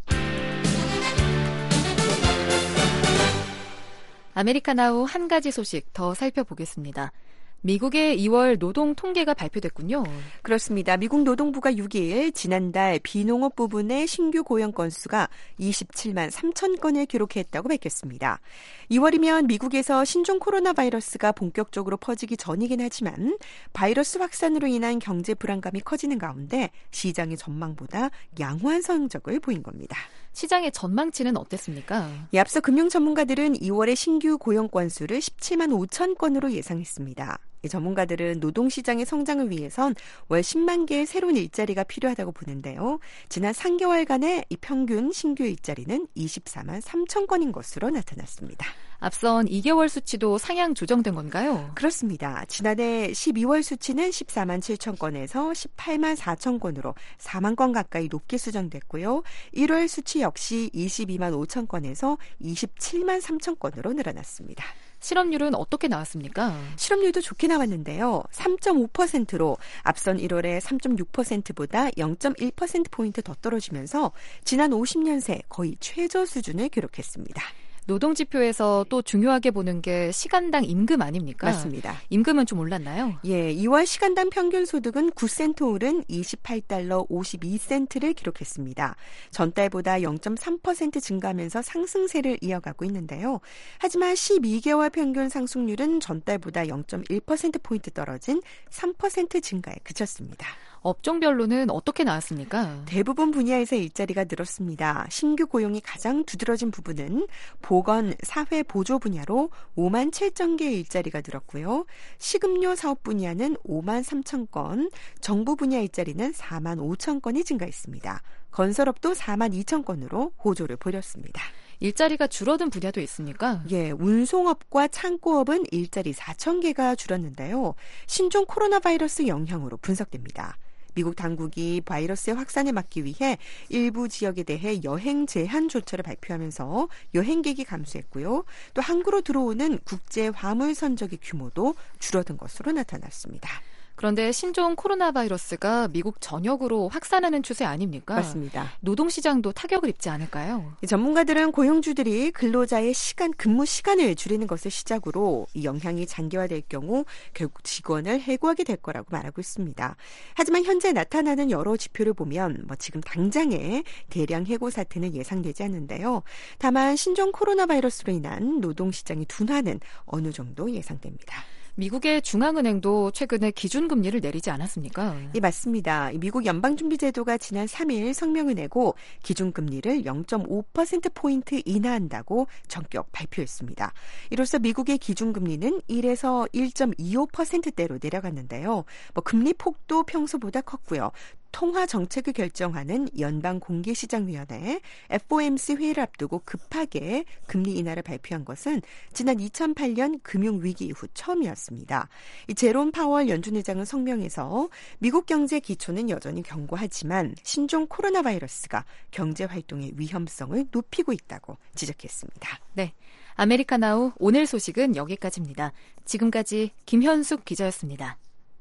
아메리카나우 한 가지 소식 더 살펴보겠습니다. 미국의 이월 노동 통계가 발표됐군요. 그렇습니다. 미국 노동부가 육 일 지난달 비농업 부분의 신규 고용 건수가 이십칠만 삼천 건을 기록했다고 밝혔습니다. 이월이면 미국에서 신종 코로나 바이러스가 본격적으로 퍼지기 전이긴 하지만 바이러스 확산으로 인한 경제 불안감이 커지는 가운데 시장의 전망보다 양호한 성적을 보인 겁니다. 시장의 전망치는 어땠습니까? 예, 앞서 금융 전문가들은 이월의 신규 고용 건수를 십칠만 오천 건으로 예상했습니다. 이 전문가들은 노동시장의 성장을 위해선 월 십만 개의 새로운 일자리가 필요하다고 보는데요. 지난 삼 개월간의 이 평균 신규 일자리는 이십사만 삼천 건인 것으로 나타났습니다. 앞선 이 개월 수치도 상향 조정된 건가요? 그렇습니다. 지난해 십이월 수치는 십사만 칠천 건에서 십팔만 사천 건으로 사만 건 가까이 높게 수정됐고요. 일월 수치 역시 이십이만 오천 건에서 이십칠만 삼천 건으로 늘어났습니다. 실업률은 어떻게 나왔습니까? 실업률도 좋게 나왔는데요. 삼 점 오 퍼센트로 앞선 일월에 삼 점 육 퍼센트보다 영 점 일 퍼센트포인트 더 떨어지면서 지난 오십 년 새 거의 최저 수준을 기록했습니다. 노동지표에서 또 중요하게 보는 게 시간당 임금 아닙니까? 맞습니다. 임금은 좀 올랐나요? 예, 이월 시간당 평균 소득은 구 센트 오른 이십팔 달러 오십이 센트를 기록했습니다. 전달보다 영 점 삼 퍼센트 증가하면서 상승세를 이어가고 있는데요. 하지만 십이 개월 평균 상승률은 전달보다 영 점 일 퍼센트포인트 떨어진 삼 퍼센트 증가에 그쳤습니다. 업종별로는 어떻게 나왔습니까? 대부분 분야에서 일자리가 늘었습니다. 신규 고용이 가장 두드러진 부분은 보건, 사회 보조 분야로 오만 칠천 개의 일자리가 늘었고요. 식음료 사업 분야는 오만 삼천 건, 정부 분야 일자리는 사만 오천 건이 증가했습니다. 건설업도 사만 이천 건으로 호조를 보였습니다. 일자리가 줄어든 분야도 있습니까? 예, 운송업과 창고업은 일자리 사천 개가 줄었는데요. 신종 코로나 바이러스 영향으로 분석됩니다. 미국 당국이 바이러스의 확산을 막기 위해 일부 지역에 대해 여행 제한 조처를 발표하면서 여행객이 감소했고요. 또 항구로 들어오는 국제 화물 선적의 규모도 줄어든 것으로 나타났습니다. 그런데 신종 코로나 바이러스가 미국 전역으로 확산하는 추세 아닙니까? 맞습니다. 노동시장도 타격을 입지 않을까요? 전문가들은 고용주들이 근로자의 시간, 근무 시간을 줄이는 것을 시작으로 이 영향이 장기화될 경우 결국 직원을 해고하게 될 거라고 말하고 있습니다. 하지만 현재 나타나는 여러 지표를 보면 뭐 지금 당장에 대량 해고 사태는 예상되지 않는데요. 다만 신종 코로나 바이러스로 인한 노동시장의 둔화는 어느 정도 예상됩니다. 미국의 중앙은행도 최근에 기준금리를 내리지 않았습니까? 예, 맞습니다. 미국 연방준비제도가 지난 삼 일 성명을 내고 기준금리를 영 점 오 퍼센트포인트 인하한다고 전격 발표했습니다. 이로써 미국의 기준금리는 일에서 일 점 이오 퍼센트대로 내려갔는데요. 뭐 금리 폭도 평소보다 컸고요. 통화 정책을 결정하는 연방공개시장위원회 에프오엠씨 회의를 앞두고 급하게 금리 인하를 발표한 것은 지난 이천팔 년 금융위기 이후 처음이었습니다. 이 제롬 파월 연준 의장은 성명에서 미국 경제 기초는 여전히 견고하지만 신종 코로나 바이러스가 경제 활동의 위험성을 높이고 있다고 지적했습니다. 네, 아메리카나우 오늘 소식은 여기까지입니다. 지금까지 김현숙 기자였습니다.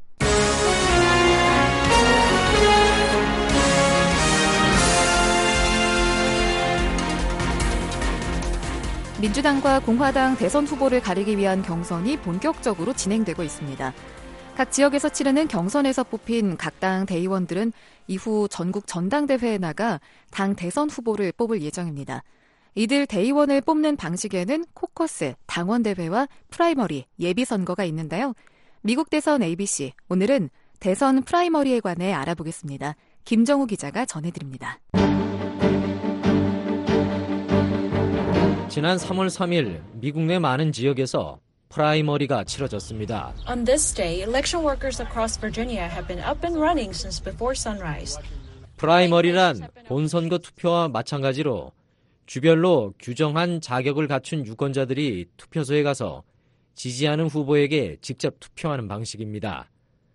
민주당과 공화당 대선 후보를 가리기 위한 경선이 본격적으로 진행되고 있습니다. 각 지역에서 치르는 경선에서 뽑힌 각 당 대의원들은 이후 전국 전당대회에 나가 당 대선 후보를 뽑을 예정입니다. 이들 대의원을 뽑는 방식에는 코커스, 당원대회와 프라이머리, 예비선거가 있는데요. 미국 대선 에이비씨, 오늘은 대선 프라이머리에 관해 알아보겠습니다. 김정우 기자가 전해드립니다. 지난 삼월 삼일 미국 내 많은 지역에서 프라이머리가 치러졌습니다. On this day, election workers across Virginia have been up and running since before sunrise. 프라이머리란 본선거 투표와 마찬가지로 주별로 규정한 자격을 갖춘 유권자들이 투표소에 가서 지지하는 후보에게 직접 투표하는 방식입니다.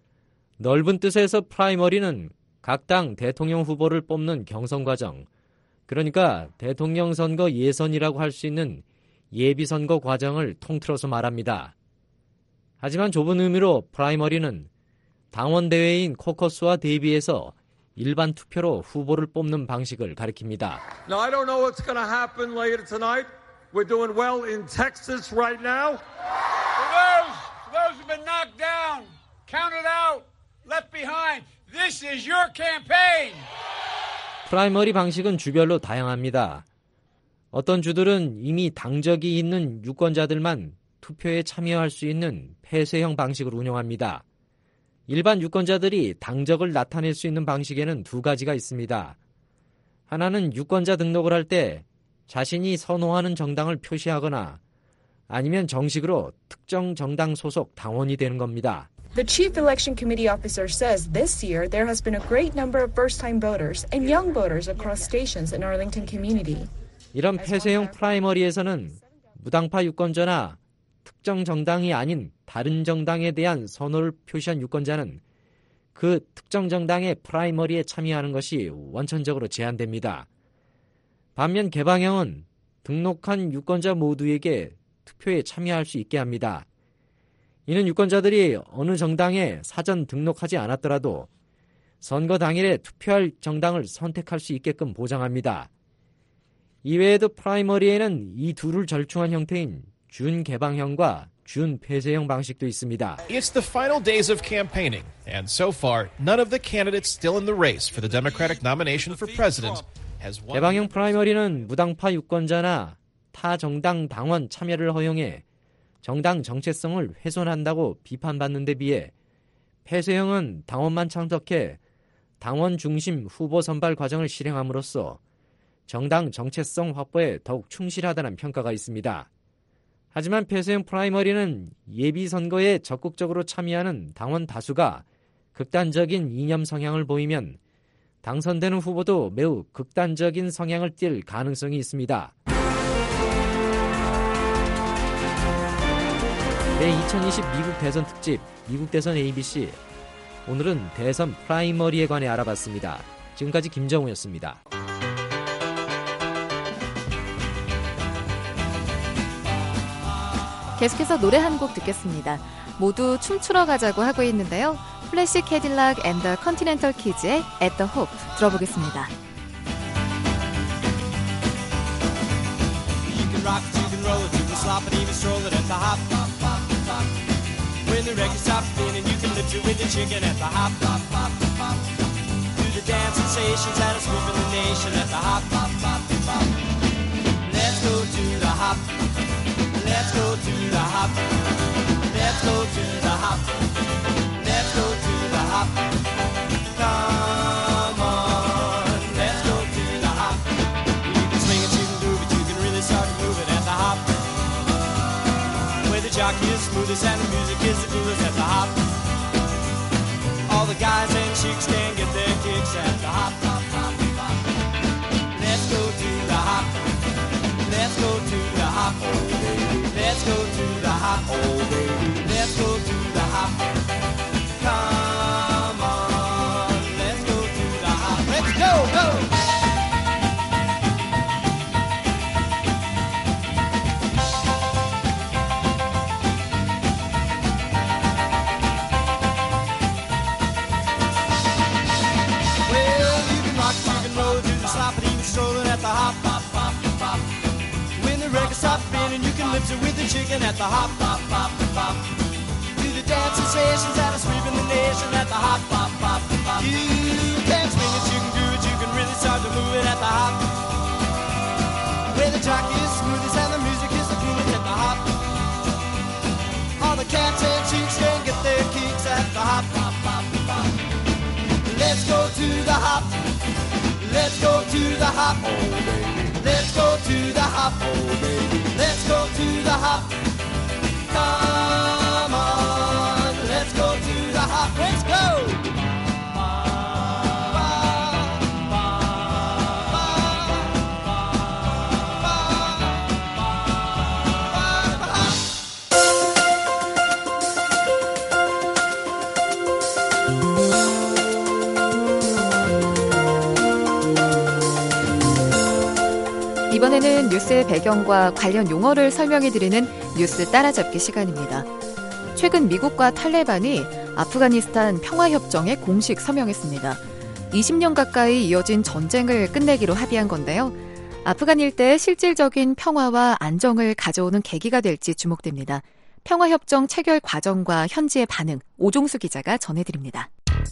넓은 뜻에서 프라이머리는 각 당 대통령 후보를 뽑는 경선 과정, 그러니까 대통령 선거 예선이라고 할 수 있는 예비선거 과정을 통틀어서 말합니다. 하지만 좁은 의미로 프라이머리는 당원대회인 코커스와 대비해서 일반 투표로 후보를 뽑는 방식을 가리킵니다. Now, I don't know what's going to happen later tonight. We're doing well in Texas right now. For those, for those who've been knocked down, counted out, left behind, this is your campaign. 프라이머리 방식은 주별로 다양합니다. 어떤 주들은 이미 당적이 있는 유권자들만 투표에 참여할 수 있는 폐쇄형 방식을 운영합니다. 일반 유권자들이 당적을 나타낼 수 있는 방식에는 두 가지가 있습니다. 하나는 유권자 등록을 할 때 자신이 선호하는 정당을 표시하거나 아니면 정식으로 특정 정당 소속 당원이 되는 겁니다. The Chief Election Committee officer says this year there has been a great number of first-time voters and young voters across stations in Arlington community. 이런 폐쇄형 프라이머리에서는 무당파 유권자나 특정 정당이 아닌 다른 정당에 대한 선호를 표시한 유권자는 그 특정 정당의 프라이머리에 참여하는 것이 원천적으로 제한됩니다. 반면 개방형은 등록한 유권자 모두에게 투표에 참여할 수 있게 합니다. 이는 유권자들이 어느 정당에 사전 등록하지 않았더라도 선거 당일에 투표할 정당을 선택할 수 있게끔 보장합니다. 이외에도 프라이머리에는 이 둘을 절충한 형태인 준개방형과 준폐쇄형 방식도 있습니다. It's the final days of campaigning, and so far, none of the candidates still in the race for the Democratic nomination for president has won. 개방형 프라이머리는 무당파 유권자나 타 정당 당원 참여를 허용해 정당 정체성을 훼손한다고 비판받는 데 비해 폐쇄형은 당원만 참석해 당원 중심 후보 선발 과정을 실행함으로써 정당 정체성 확보에 더욱 충실하다는 평가가 있습니다. 하지만 폐쇄형 프라이머리는 예비선거에 적극적으로 참여하는 당원 다수가 극단적인 이념 성향을 보이면 당선되는 후보도 매우 극단적인 성향을 띨 가능성이 있습니다. 네, 이천이십 미국 대선 특집 미국 대선 에이비씨. 오늘은 대선 프라이머리에 관해 알아봤습니다. 지금까지 김정우였습니다. 계속해서 노래 한 곡 듣겠습니다. 모두 춤추러 가자고 하고 있는데요. 플래시 캐딜락 앤 더 컨티넨털 키즈의 At the Hope 들어보겠습니다. You can rock it, you can roll it, you can slop it, even stroll it at the hop. When the record stops spinning, you can lift it with the chicken at the hop. Do the dance sensations that are sweeping the nation at the hop. Let's go to the hop. Let's go to the hop. Let's go to the hop. Let's go to the hop. Come on, let's go to the hop. You can swing it, you can groove it, you can really start moving at the hop. Where the jockey is smoothest and the music is the coolest at the hop. All the guys and chicks can get their kicks at the hop. Let's go to the hop. Let's go to the hop. Let's go to the hop. Let's go to the hop. Come on, let's go to the hop. Let's go, go! At the hop, hop, hop, hop. When the record stops spinning, you can lift it with the chicken at the hop, hop, hop, hop. Do the dance sensations that are sweeping the nation at the hop, hop, hop, hop. You can swing it, you can do it, you can really start to move it at the hop. Where the jockey is smoothest and the music is the coolest at the hop. All the cats and chicks can get their kicks at the hop, hop, hop, hop. Let's go to the hop. Let's go to the hop, oh baby. Let's go to the hop, oh baby. Let's go to the hop. Come on, let's go to the hop. Let's go. 이번에는 뉴스의 배경과 관련 용어를 설명해드리는 뉴스 따라잡기 시간입니다. 최근 미국과 탈레반이 아프가니스탄 평화협정에 공식 서명했습니다. 이십 년 가까이 이어진 전쟁을 끝내기로 합의한 건데요. 아프간 일대의 실질적인 평화와 안정을 가져오는 계기가 될지 주목됩니다. 평화협정 체결 과정과 현지의 반응, 오종수 기자가 전해드립니다.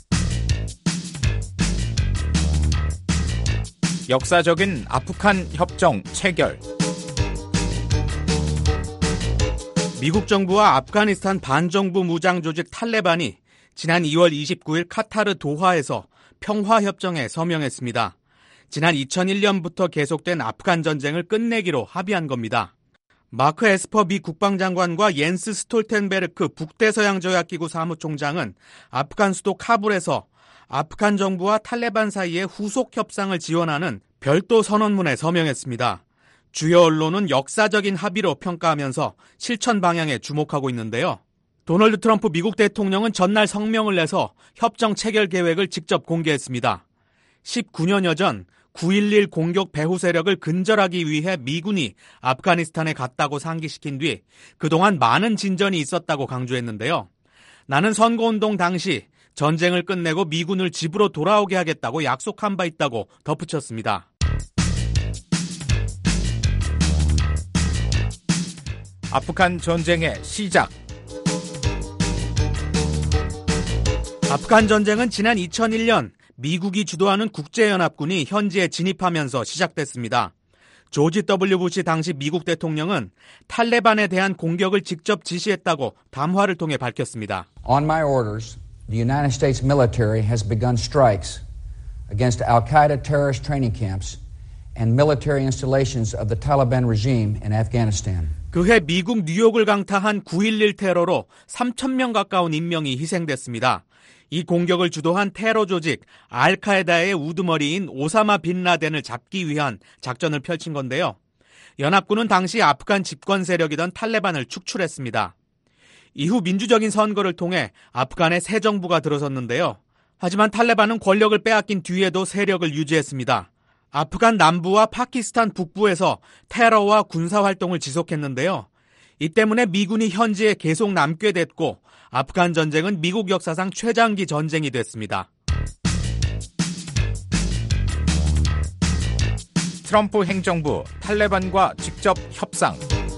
역사적인 아프간 협정 체결. 미국 정부와 아프가니스탄 반정부 무장 조직 탈레반이 지난 이월 이십구일 카타르 도하에서 평화협정에 서명했습니다. 지난 이천일 년부터 계속된 아프간 전쟁을 끝내기로 합의한 겁니다. 마크 에스퍼 미 국방장관과 옌스 스톨텐베르크 북대서양조약기구 사무총장은 아프간 수도 카불에서 아프간 정부와 탈레반 사이의 후속 협상을 지원하는 별도 선언문에 서명했습니다. 주요 언론은 역사적인 합의로 평가하면서 실천 방향에 주목하고 있는데요. 도널드 트럼프 미국 대통령은 전날 성명을 내서 협정 체결 계획을 직접 공개했습니다. 십구 년여 전 구일일 공격 배후 세력을 근절하기 위해 미군이 아프가니스탄에 갔다고 상기시킨 뒤 그동안 많은 진전이 있었다고 강조했는데요. 나는 선거운동 당시 전쟁을 끝내고 미군을 집으로 돌아오게 하겠다고 약속한 바 있다고 덧붙였습니다. 아프간 전쟁의 시작. 아프간 전쟁은 지난 이천일 년 미국이 주도하는 국제연합군이 현지에 진입하면서 시작됐습니다. 조지 더블유 부시 당시 미국 대통령은 탈레반에 대한 공격을 직접 지시했다고 담화를 통해 밝혔습니다. On my orders, the United States military has begun strikes against Al-Qaeda terrorist training camps and military installations of the Taliban regime in Afghanistan. 그해 미국 뉴욕을 강타한 구일일 테러로 삼천 명 가까운 인명이 희생됐습니다. 이 공격을 주도한 테러 조직 알카에다의 우두머리인 오사마 빈 라덴을 잡기 위한 작전을 펼친 건데요. 연합군은 당시 아프간 집권 세력이던 탈레반을 축출했습니다. 이후 민주적인 선거를 통해 아프간에 새 정부가 들어섰는데요. 하지만 탈레반은 권력을 빼앗긴 뒤에도 세력을 유지했습니다. 아프간 남부와 파키스탄 북부에서 테러와 군사활동을 지속했는데요. 이 때문에 미군이 현지에 계속 남게 됐고 아프간 전쟁은 미국 역사상 최장기 전쟁이 됐습니다. 트럼프 행정부 탈레반과 직접 협상.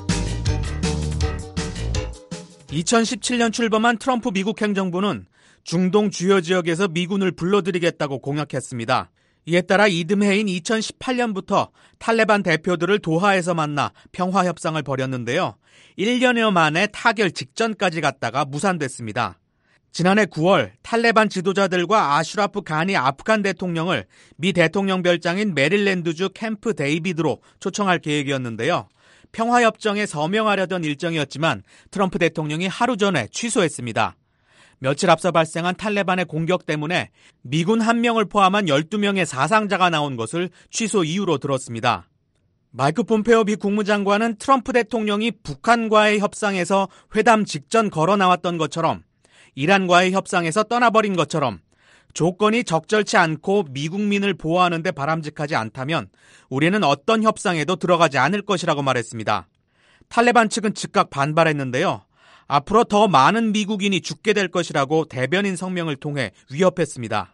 이천십칠 년 출범한 트럼프 미국 행정부는 중동 주요 지역에서 미군을 불러들이겠다고 공약했습니다. 이에 따라 이듬해인 이천십팔 년부터 탈레반 대표들을 도하에서 만나 평화협상을 벌였는데요. 일 년여 만에 타결 직전까지 갔다가 무산됐습니다. 지난해 구월 탈레반 지도자들과 아슈라프 가니 아프간 대통령을 미 대통령 별장인 메릴랜드주 캠프 데이비드로 초청할 계획이었는데요. 평화협정에 서명하려던 일정이었지만 트럼프 대통령이 하루 전에 취소했습니다. 며칠 앞서 발생한 탈레반의 공격 때문에 미군 한 명을 포함한 열두 명의 사상자가 나온 것을 취소 이유로 들었습니다. 마이크 폼페오 미 국무장관은 트럼프 대통령이 북한과의 협상에서 회담 직전 걸어 나왔던 것처럼 이란과의 협상에서 떠나버린 것처럼 조건이 적절치 않고 미국민을 보호하는 데 바람직하지 않다면 우리는 어떤 협상에도 들어가지 않을 것이라고 말했습니다. 탈레반 측은 즉각 반발했는데요. 앞으로 더 많은 미국인이 죽게 될 것이라고 대변인 성명을 통해 위협했습니다.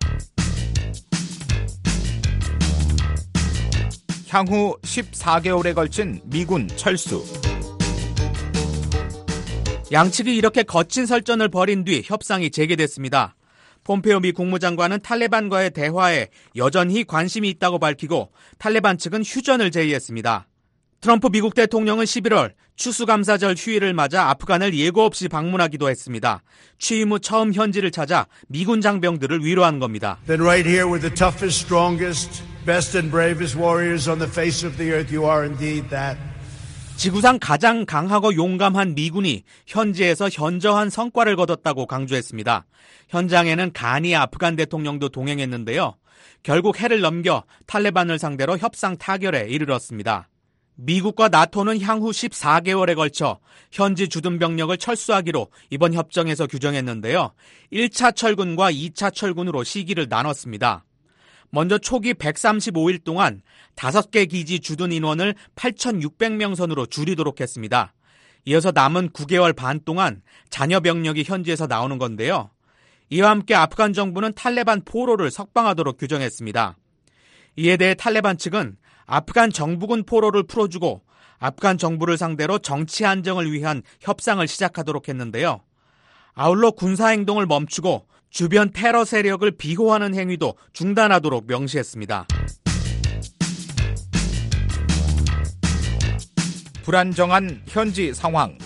향후 십사 개월에 걸친 미군 철수. 양측이 이렇게 거친 설전을 벌인 뒤 협상이 재개됐습니다. 폼페오 미 국무장관은 탈레반과의 대화에 여전히 관심이 있다고 밝히고 탈레반 측은 휴전을 제의했습니다. 트럼프 미국 대통령은 십일월 추수감사절 휴일을 맞아 아프간을 예고 없이 방문하기도 했습니다. 취임 후 처음 현지를 찾아 미군 장병들을 위로한 겁니다. Then right here with the toughest, strongest, best and bravest warriors on the face of the earth, you are indeed that. 지구상 가장 강하고 용감한 미군이 현지에서 현저한 성과를 거뒀다고 강조했습니다. 현장에는 가니 아프간 대통령도 동행했는데요. 결국 해를 넘겨 탈레반을 상대로 협상 타결에 이르렀습니다. 미국과 나토는 향후 십사 개월에 걸쳐 현지 주둔 병력을 철수하기로 이번 협정에서 규정했는데요. 일 차 철군과 이 차 철군으로 시기를 나눴습니다. 먼저 초기 백삼십오 일 동안 다섯 개 기지 주둔 인원을 팔천육백 명 선으로 줄이도록 했습니다. 이어서 남은 구 개월 반 동안 잔여 병력이 현지에서 나오는 건데요. 이와 함께 아프간 정부는 탈레반 포로를 석방하도록 규정했습니다. 이에 대해 탈레반 측은 아프간 정부군 포로를 풀어주고 아프간 정부를 상대로 정치 안정을 위한 협상을 시작하도록 했는데요. 아울러 군사행동을 멈추고 주변 테러 세력을 비호하는 행위도 중단하도록 명시했습니다. 불안정한 현지 상황.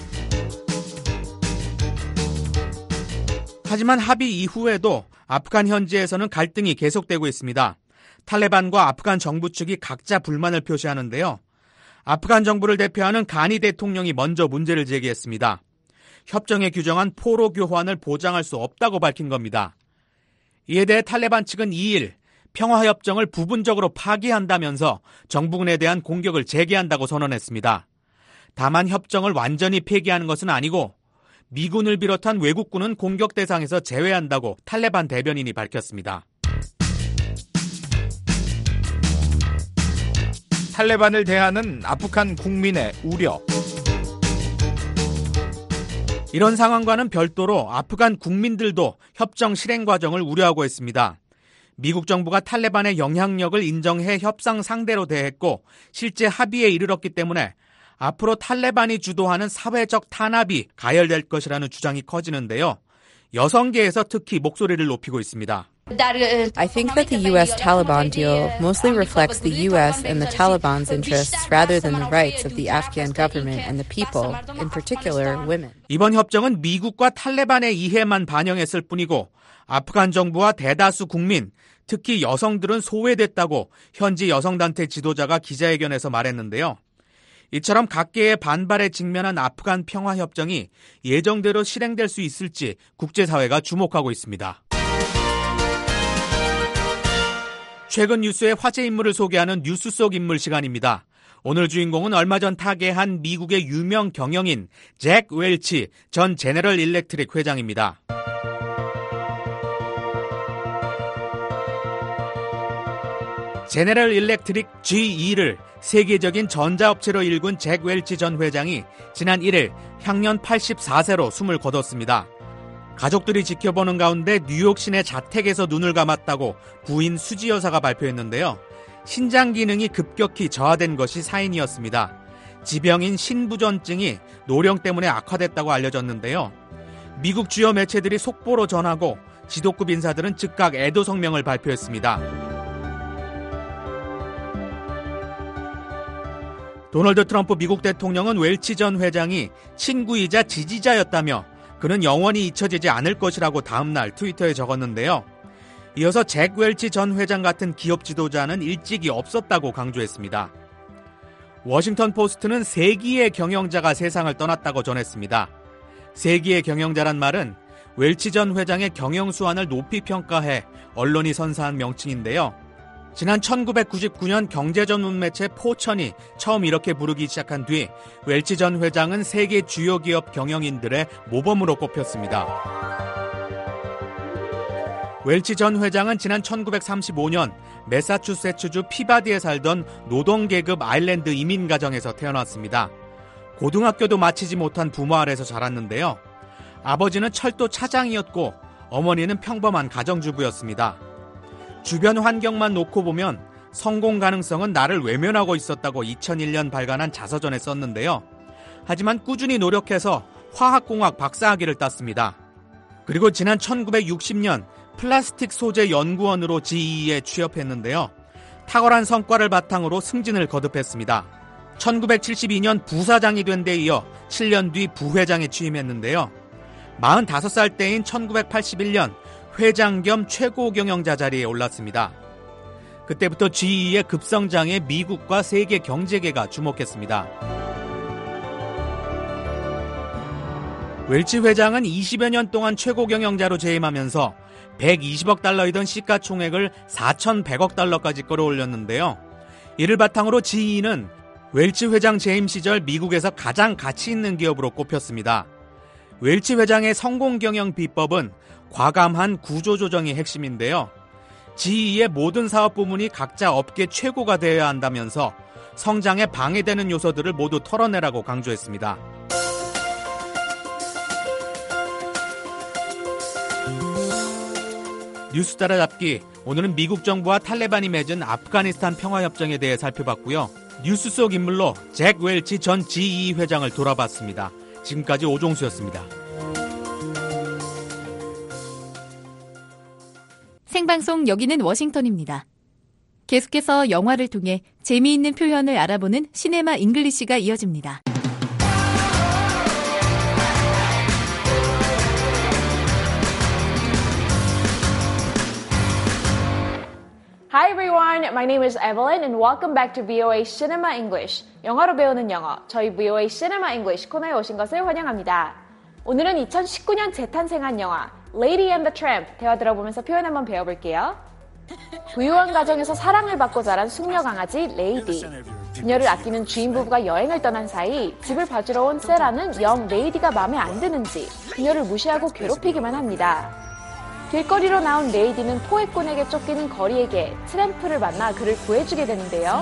하지만 합의 이후에도 아프간 현지에서는 갈등이 계속되고 있습니다. 탈레반과 아프간 정부 측이 각자 불만을 표시하는데요. 아프간 정부를 대표하는 가니 대통령이 먼저 문제를 제기했습니다. 협정에 규정한 포로 교환을 보장할 수 없다고 밝힌 겁니다. 이에 대해 탈레반 측은 이 일 평화협정을 부분적으로 파기한다면서 정부군에 대한 공격을 재개한다고 선언했습니다. 다만 협정을 완전히 폐기하는 것은 아니고 미군을 비롯한 외국군은 공격 대상에서 제외한다고 탈레반 대변인이 밝혔습니다. 탈레반을 대하는 아프간 국민의 우려. 이런 상황과는 별도로 아프간 국민들도 협정 실행 과정을 우려하고 있습니다. 미국 정부가 탈레반의 영향력을 인정해 협상 상대로 대했고 실제 합의에 이르렀기 때문에 앞으로 탈레반이 주도하는 사회적 탄압이 가열될 것이라는 주장이 커지는데요. 여성계에서 특히 목소리를 높이고 있습니다. I think that the U S Taliban deal mostly reflects the U S and the Taliban's interests rather than the rights of the Afghan government and the people, in particular women. 이번 협정은 미국과 탈레반의 이해만 반영했을 뿐이고 아프간 정부와 대다수 국민, 특히 여성들은 소외됐다고 현지 여성단체 지도자가 기자회견에서 말했는데요. 이처럼 각계의 반발에 직면한 아프간 평화협정이 예정대로 실행될 수 있을지 국제사회가 주목하고 있습니다. 최근 뉴스의 화제 인물을 소개하는 뉴스 속 인물 시간입니다. 오늘 주인공은 얼마 전 타계한 미국의 유명 경영인 잭 웰치 전 제너럴 일렉트릭 회장입니다. 제너럴 일렉트릭 지이를 세계적인 전자업체로 일군 잭 웰치 전 회장이 지난 일 일 향년 팔십사 세로 숨을 거뒀습니다. 가족들이 지켜보는 가운데 뉴욕 시내 자택에서 눈을 감았다고 부인 수지 여사가 발표했는데요. 신장 기능이 급격히 저하된 것이 사인이었습니다. 지병인 신부전증이 노령 때문에 악화됐다고 알려졌는데요. 미국 주요 매체들이 속보로 전하고 지도급 인사들은 즉각 애도 성명을 발표했습니다. 도널드 트럼프 미국 대통령은 웰치 전 회장이 친구이자 지지자였다며 그는 영원히 잊혀지지 않을 것이라고 다음날 트위터에 적었는데요. 이어서 잭 웰치 전 회장 같은 기업 지도자는 일찍이 없었다고 강조했습니다. 워싱턴 포스트는 세기의 경영자가 세상을 떠났다고 전했습니다. 세기의 경영자란 말은 웰치 전 회장의 경영 수완을 높이 평가해 언론이 선사한 명칭인데요. 지난 천구백구십구 년 경제 전문 매체 포천이 처음 이렇게 부르기 시작한 뒤 웰치 전 회장은 세계 주요 기업 경영인들의 모범으로 꼽혔습니다. 웰치 전 회장은 지난 천구백삼십오 년 매사추세츠주 피바디에 살던 노동계급 아일랜드 이민 가정에서 태어났습니다. 고등학교도 마치지 못한 부모 아래서 자랐는데요. 아버지는 철도 차장이었고 어머니는 평범한 가정주부였습니다. 주변 환경만 놓고 보면 성공 가능성은 나를 외면하고 있었다고 이천일 년 발간한 자서전에 썼는데요. 하지만 꾸준히 노력해서 화학공학 박사학위를 땄습니다. 그리고 지난 천구백육십 년 플라스틱 소재 연구원으로 지이에 취업했는데요. 탁월한 성과를 바탕으로 승진을 거듭했습니다. 천구백칠십이 년 부사장이 된 데 이어 칠 년 뒤 부회장에 취임했는데요. 마흔다섯 살 때인 천구백팔십일 년 회장 겸 최고 경영자 자리에 올랐습니다. 그때부터 지이의 급성장에 미국과 세계 경제계가 주목했습니다. 웰치 회장은 이십여 년 동안 최고 경영자로 재임하면서 백이십억 달러이던 시가총액을 사천백억 달러까지 끌어올렸는데요. 이를 바탕으로 지이는 웰치 회장 재임 시절 미국에서 가장 가치 있는 기업으로 꼽혔습니다. 웰치 회장의 성공 경영 비법은 과감한 구조조정이 핵심인데요. 지이의 모든 사업 부문이 각자 업계 최고가 되어야 한다면서 성장에 방해되는 요소들을 모두 털어내라고 강조했습니다. 뉴스 따라잡기, 오늘은 미국 정부와 탈레반이 맺은 아프가니스탄 평화협정에 대해 살펴봤고요. 뉴스 속 인물로 잭 웰치 전 지이 회장을 돌아봤습니다. 지금까지 오종수였습니다. 생방송 여기는 워싱턴입니다. 계속해서 영화를 통해 재미있는 표현을 알아보는 시네마 잉글리시가 이어집니다. Hi everyone, my name is Evelyn and welcome back to 브이오에이 Cinema English. 영화로 배우는 영어, 저희 브이오에이 Cinema English 코너에 오신 것을 환영합니다. 오늘은 이천십구 년 재탄생한 영화 Lady and the Tramp 대화 들어보면서 표현 한번 배워볼게요. 부유한 가정에서 사랑을 받고 자란 숙녀 강아지 레이디. 그녀를 아끼는 주인 부부가 여행을 떠난 사이 집을 봐주러 온 세라는 영 레이디가 마음에 안 드는지 그녀를 무시하고 괴롭히기만 합니다. 길거리로 나온 레이디는 포획꾼에게 쫓기는 거리에게 트램프를 만나 그를 구해주게 되는데요.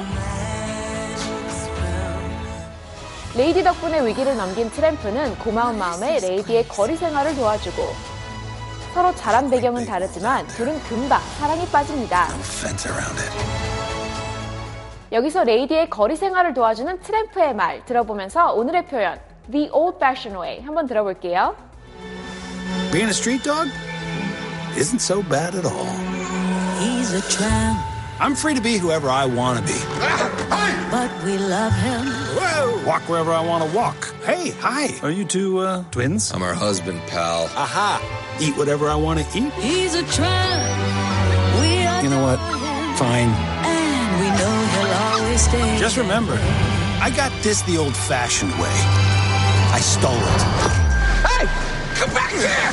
레이디 덕분에 위기를 넘긴 트램프는 고마운 마음에 레이디의 거리 생활을 도와주고 서로 자란 배경은 다르지만 둘은 금방 사랑에 빠집니다. 여기서 레이디의 거리 생활을 도와주는 트램프의 말 들어보면서 오늘의 표현 The old-fashioned way 한번 들어볼게요. Being a street dog isn't so bad at all. He's a tramp. I'm free to be whoever I want to be. But we love him. Whoa! Walk wherever I want to walk. Hey, hi. Are you two uh, twins? I'm her husband, pal. Aha! Eat whatever I want to eat. He's a tramp. We are You know what? Fine. and we know he'll always stay. Just remember, I got this the old-fashioned way. I stole it. Hey! Come back here!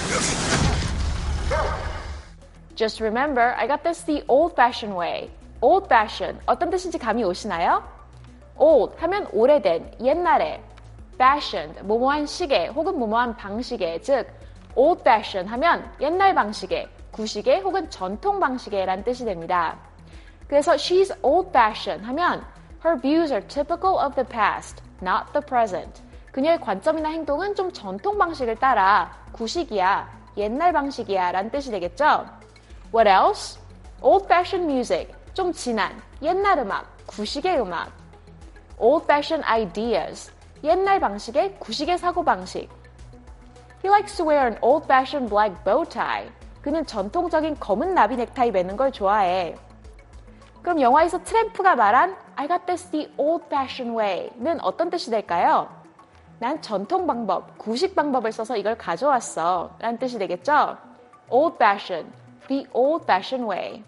Just remember, I got this the old-fashioned way. old-fashioned, 어떤 뜻인지 감이 오시나요? old 하면 오래된, 옛날에. fashioned, 뭐뭐한 시계 혹은 뭐뭐한 방식의, 즉 old fashioned 하면 옛날 방식의, 구식의 혹은 전통 방식의 란 뜻이 됩니다. 그래서 she's old fashioned 하면 her views are typical of the past, not the present. 그녀의 관점이나 행동은 좀 전통 방식을 따라 구식이야, 옛날 방식이야 란 뜻이 되겠죠? What else? old fashioned music, 좀 진한, 옛날 음악, 구식의 음악. old fashioned ideas, 옛날 방식의 구식의 사고방식. He likes to wear an old fashioned black bow tie. 그는 전통적인 검은 나비 넥타이 매는 걸 좋아해. 그럼 영화에서 트램프가 말한 I got this the old fashioned way는 어떤 뜻이 될까요? 난 전통 방법, 구식 방법을 써서 이걸 가져왔어 라는 뜻이 되겠죠? old fashioned, the old fashioned way.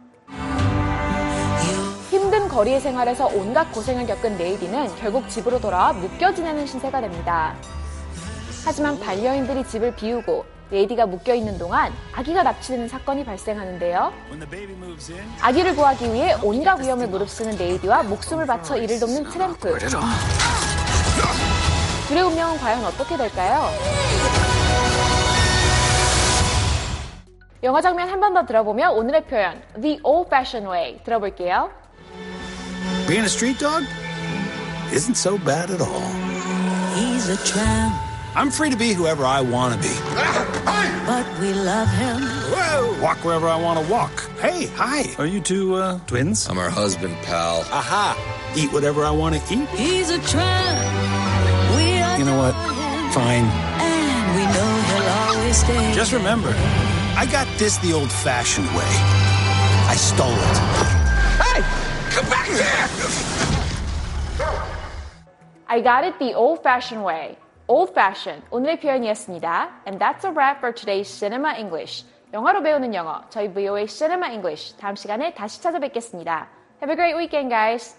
힘든 거리의 생활에서 온갖 고생을 겪은 레이디는 결국 집으로 돌아와 묶여 지내는 신세가 됩니다. 하지만 반려인들이 집을 비우고 레이디가 묶여있는 동안 아기가 납치되는 사건이 발생하는데요. 아기를 구하기 위해 온갖 위험을 무릅쓰는 레이디와 목숨을 바쳐 이를 돕는 트램프. 둘의 운명은 과연 어떻게 될까요? 영화 장면 한 번 더 들어보며 오늘의 표현 The old-fashioned way 들어볼게요. Being a street dog isn't so bad at all. He's a tramp, I'm free to be whoever I want to be. but we love him. Whoa! Walk wherever I want to walk. Hey, hi. Are you two uh, twins? I'm her husband, pal. Aha! Eat whatever I want to eat. He's a tramp. We are You know what? Fine. and we know he'll always stay. Just remember, I got this the old-fashioned way. I stole it. Hey! Come back here! I got it the old-fashioned way. old-fashioned, 오늘의 표현이었습니다. And that's a wrap for today's Cinema English. 영화로 배우는 영어, 저희 브이오에이 Cinema English. 다음 시간에 다시 찾아뵙겠습니다. Have a great weekend, guys!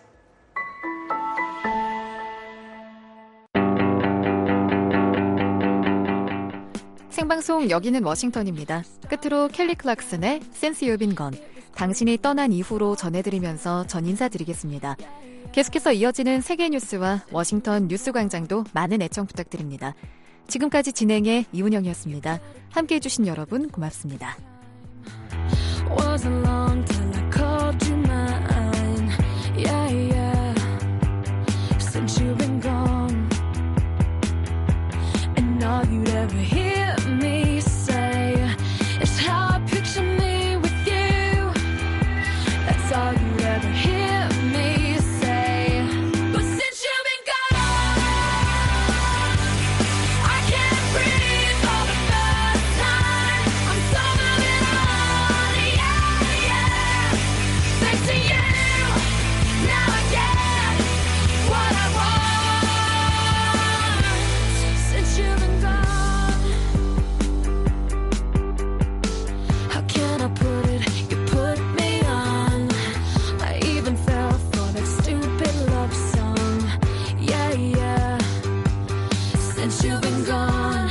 생방송 여기는 워싱턴입니다. 끝으로 켈리 클락슨의 Since You've Been Gone, 당신이 떠난 이후로 전해드리면서 전 인사드리겠습니다. 계속해서 이어지는 세계 뉴스와 워싱턴 뉴스광장도 많은 애청 부탁드립니다. 지금까지 진행의 이훈영이었습니다. 함께해 주신 여러분 고맙습니다. Wasn't long till I called you mine. Yeah, yeah. Since you've been gone, and all you'd ever hear me say is how I picture me with you. That's all you'd ever hear me say. But since you've been gone, I can't breathe for the first time. I'm so moving on, yeah, yeah. Thanks to you, now I get what I want. Since you've been gone, how can I put it? You put me on. I even fell for that stupid love song. Yeah, yeah. Since you've been gone,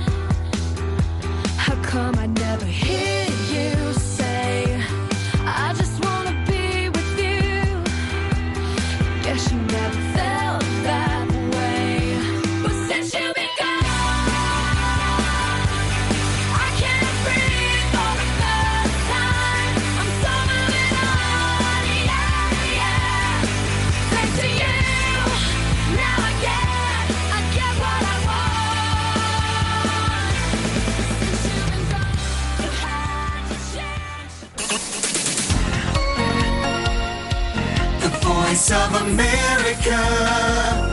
how come I never hear you say I just wanna be with you? Guess you never felt that way. But since you've been gone, I can't breathe for the first time. I'm so moving on, yeah, yeah. Thanks to you, now I get, I get what I want. Since you've been gone, you had to change. The voice of America.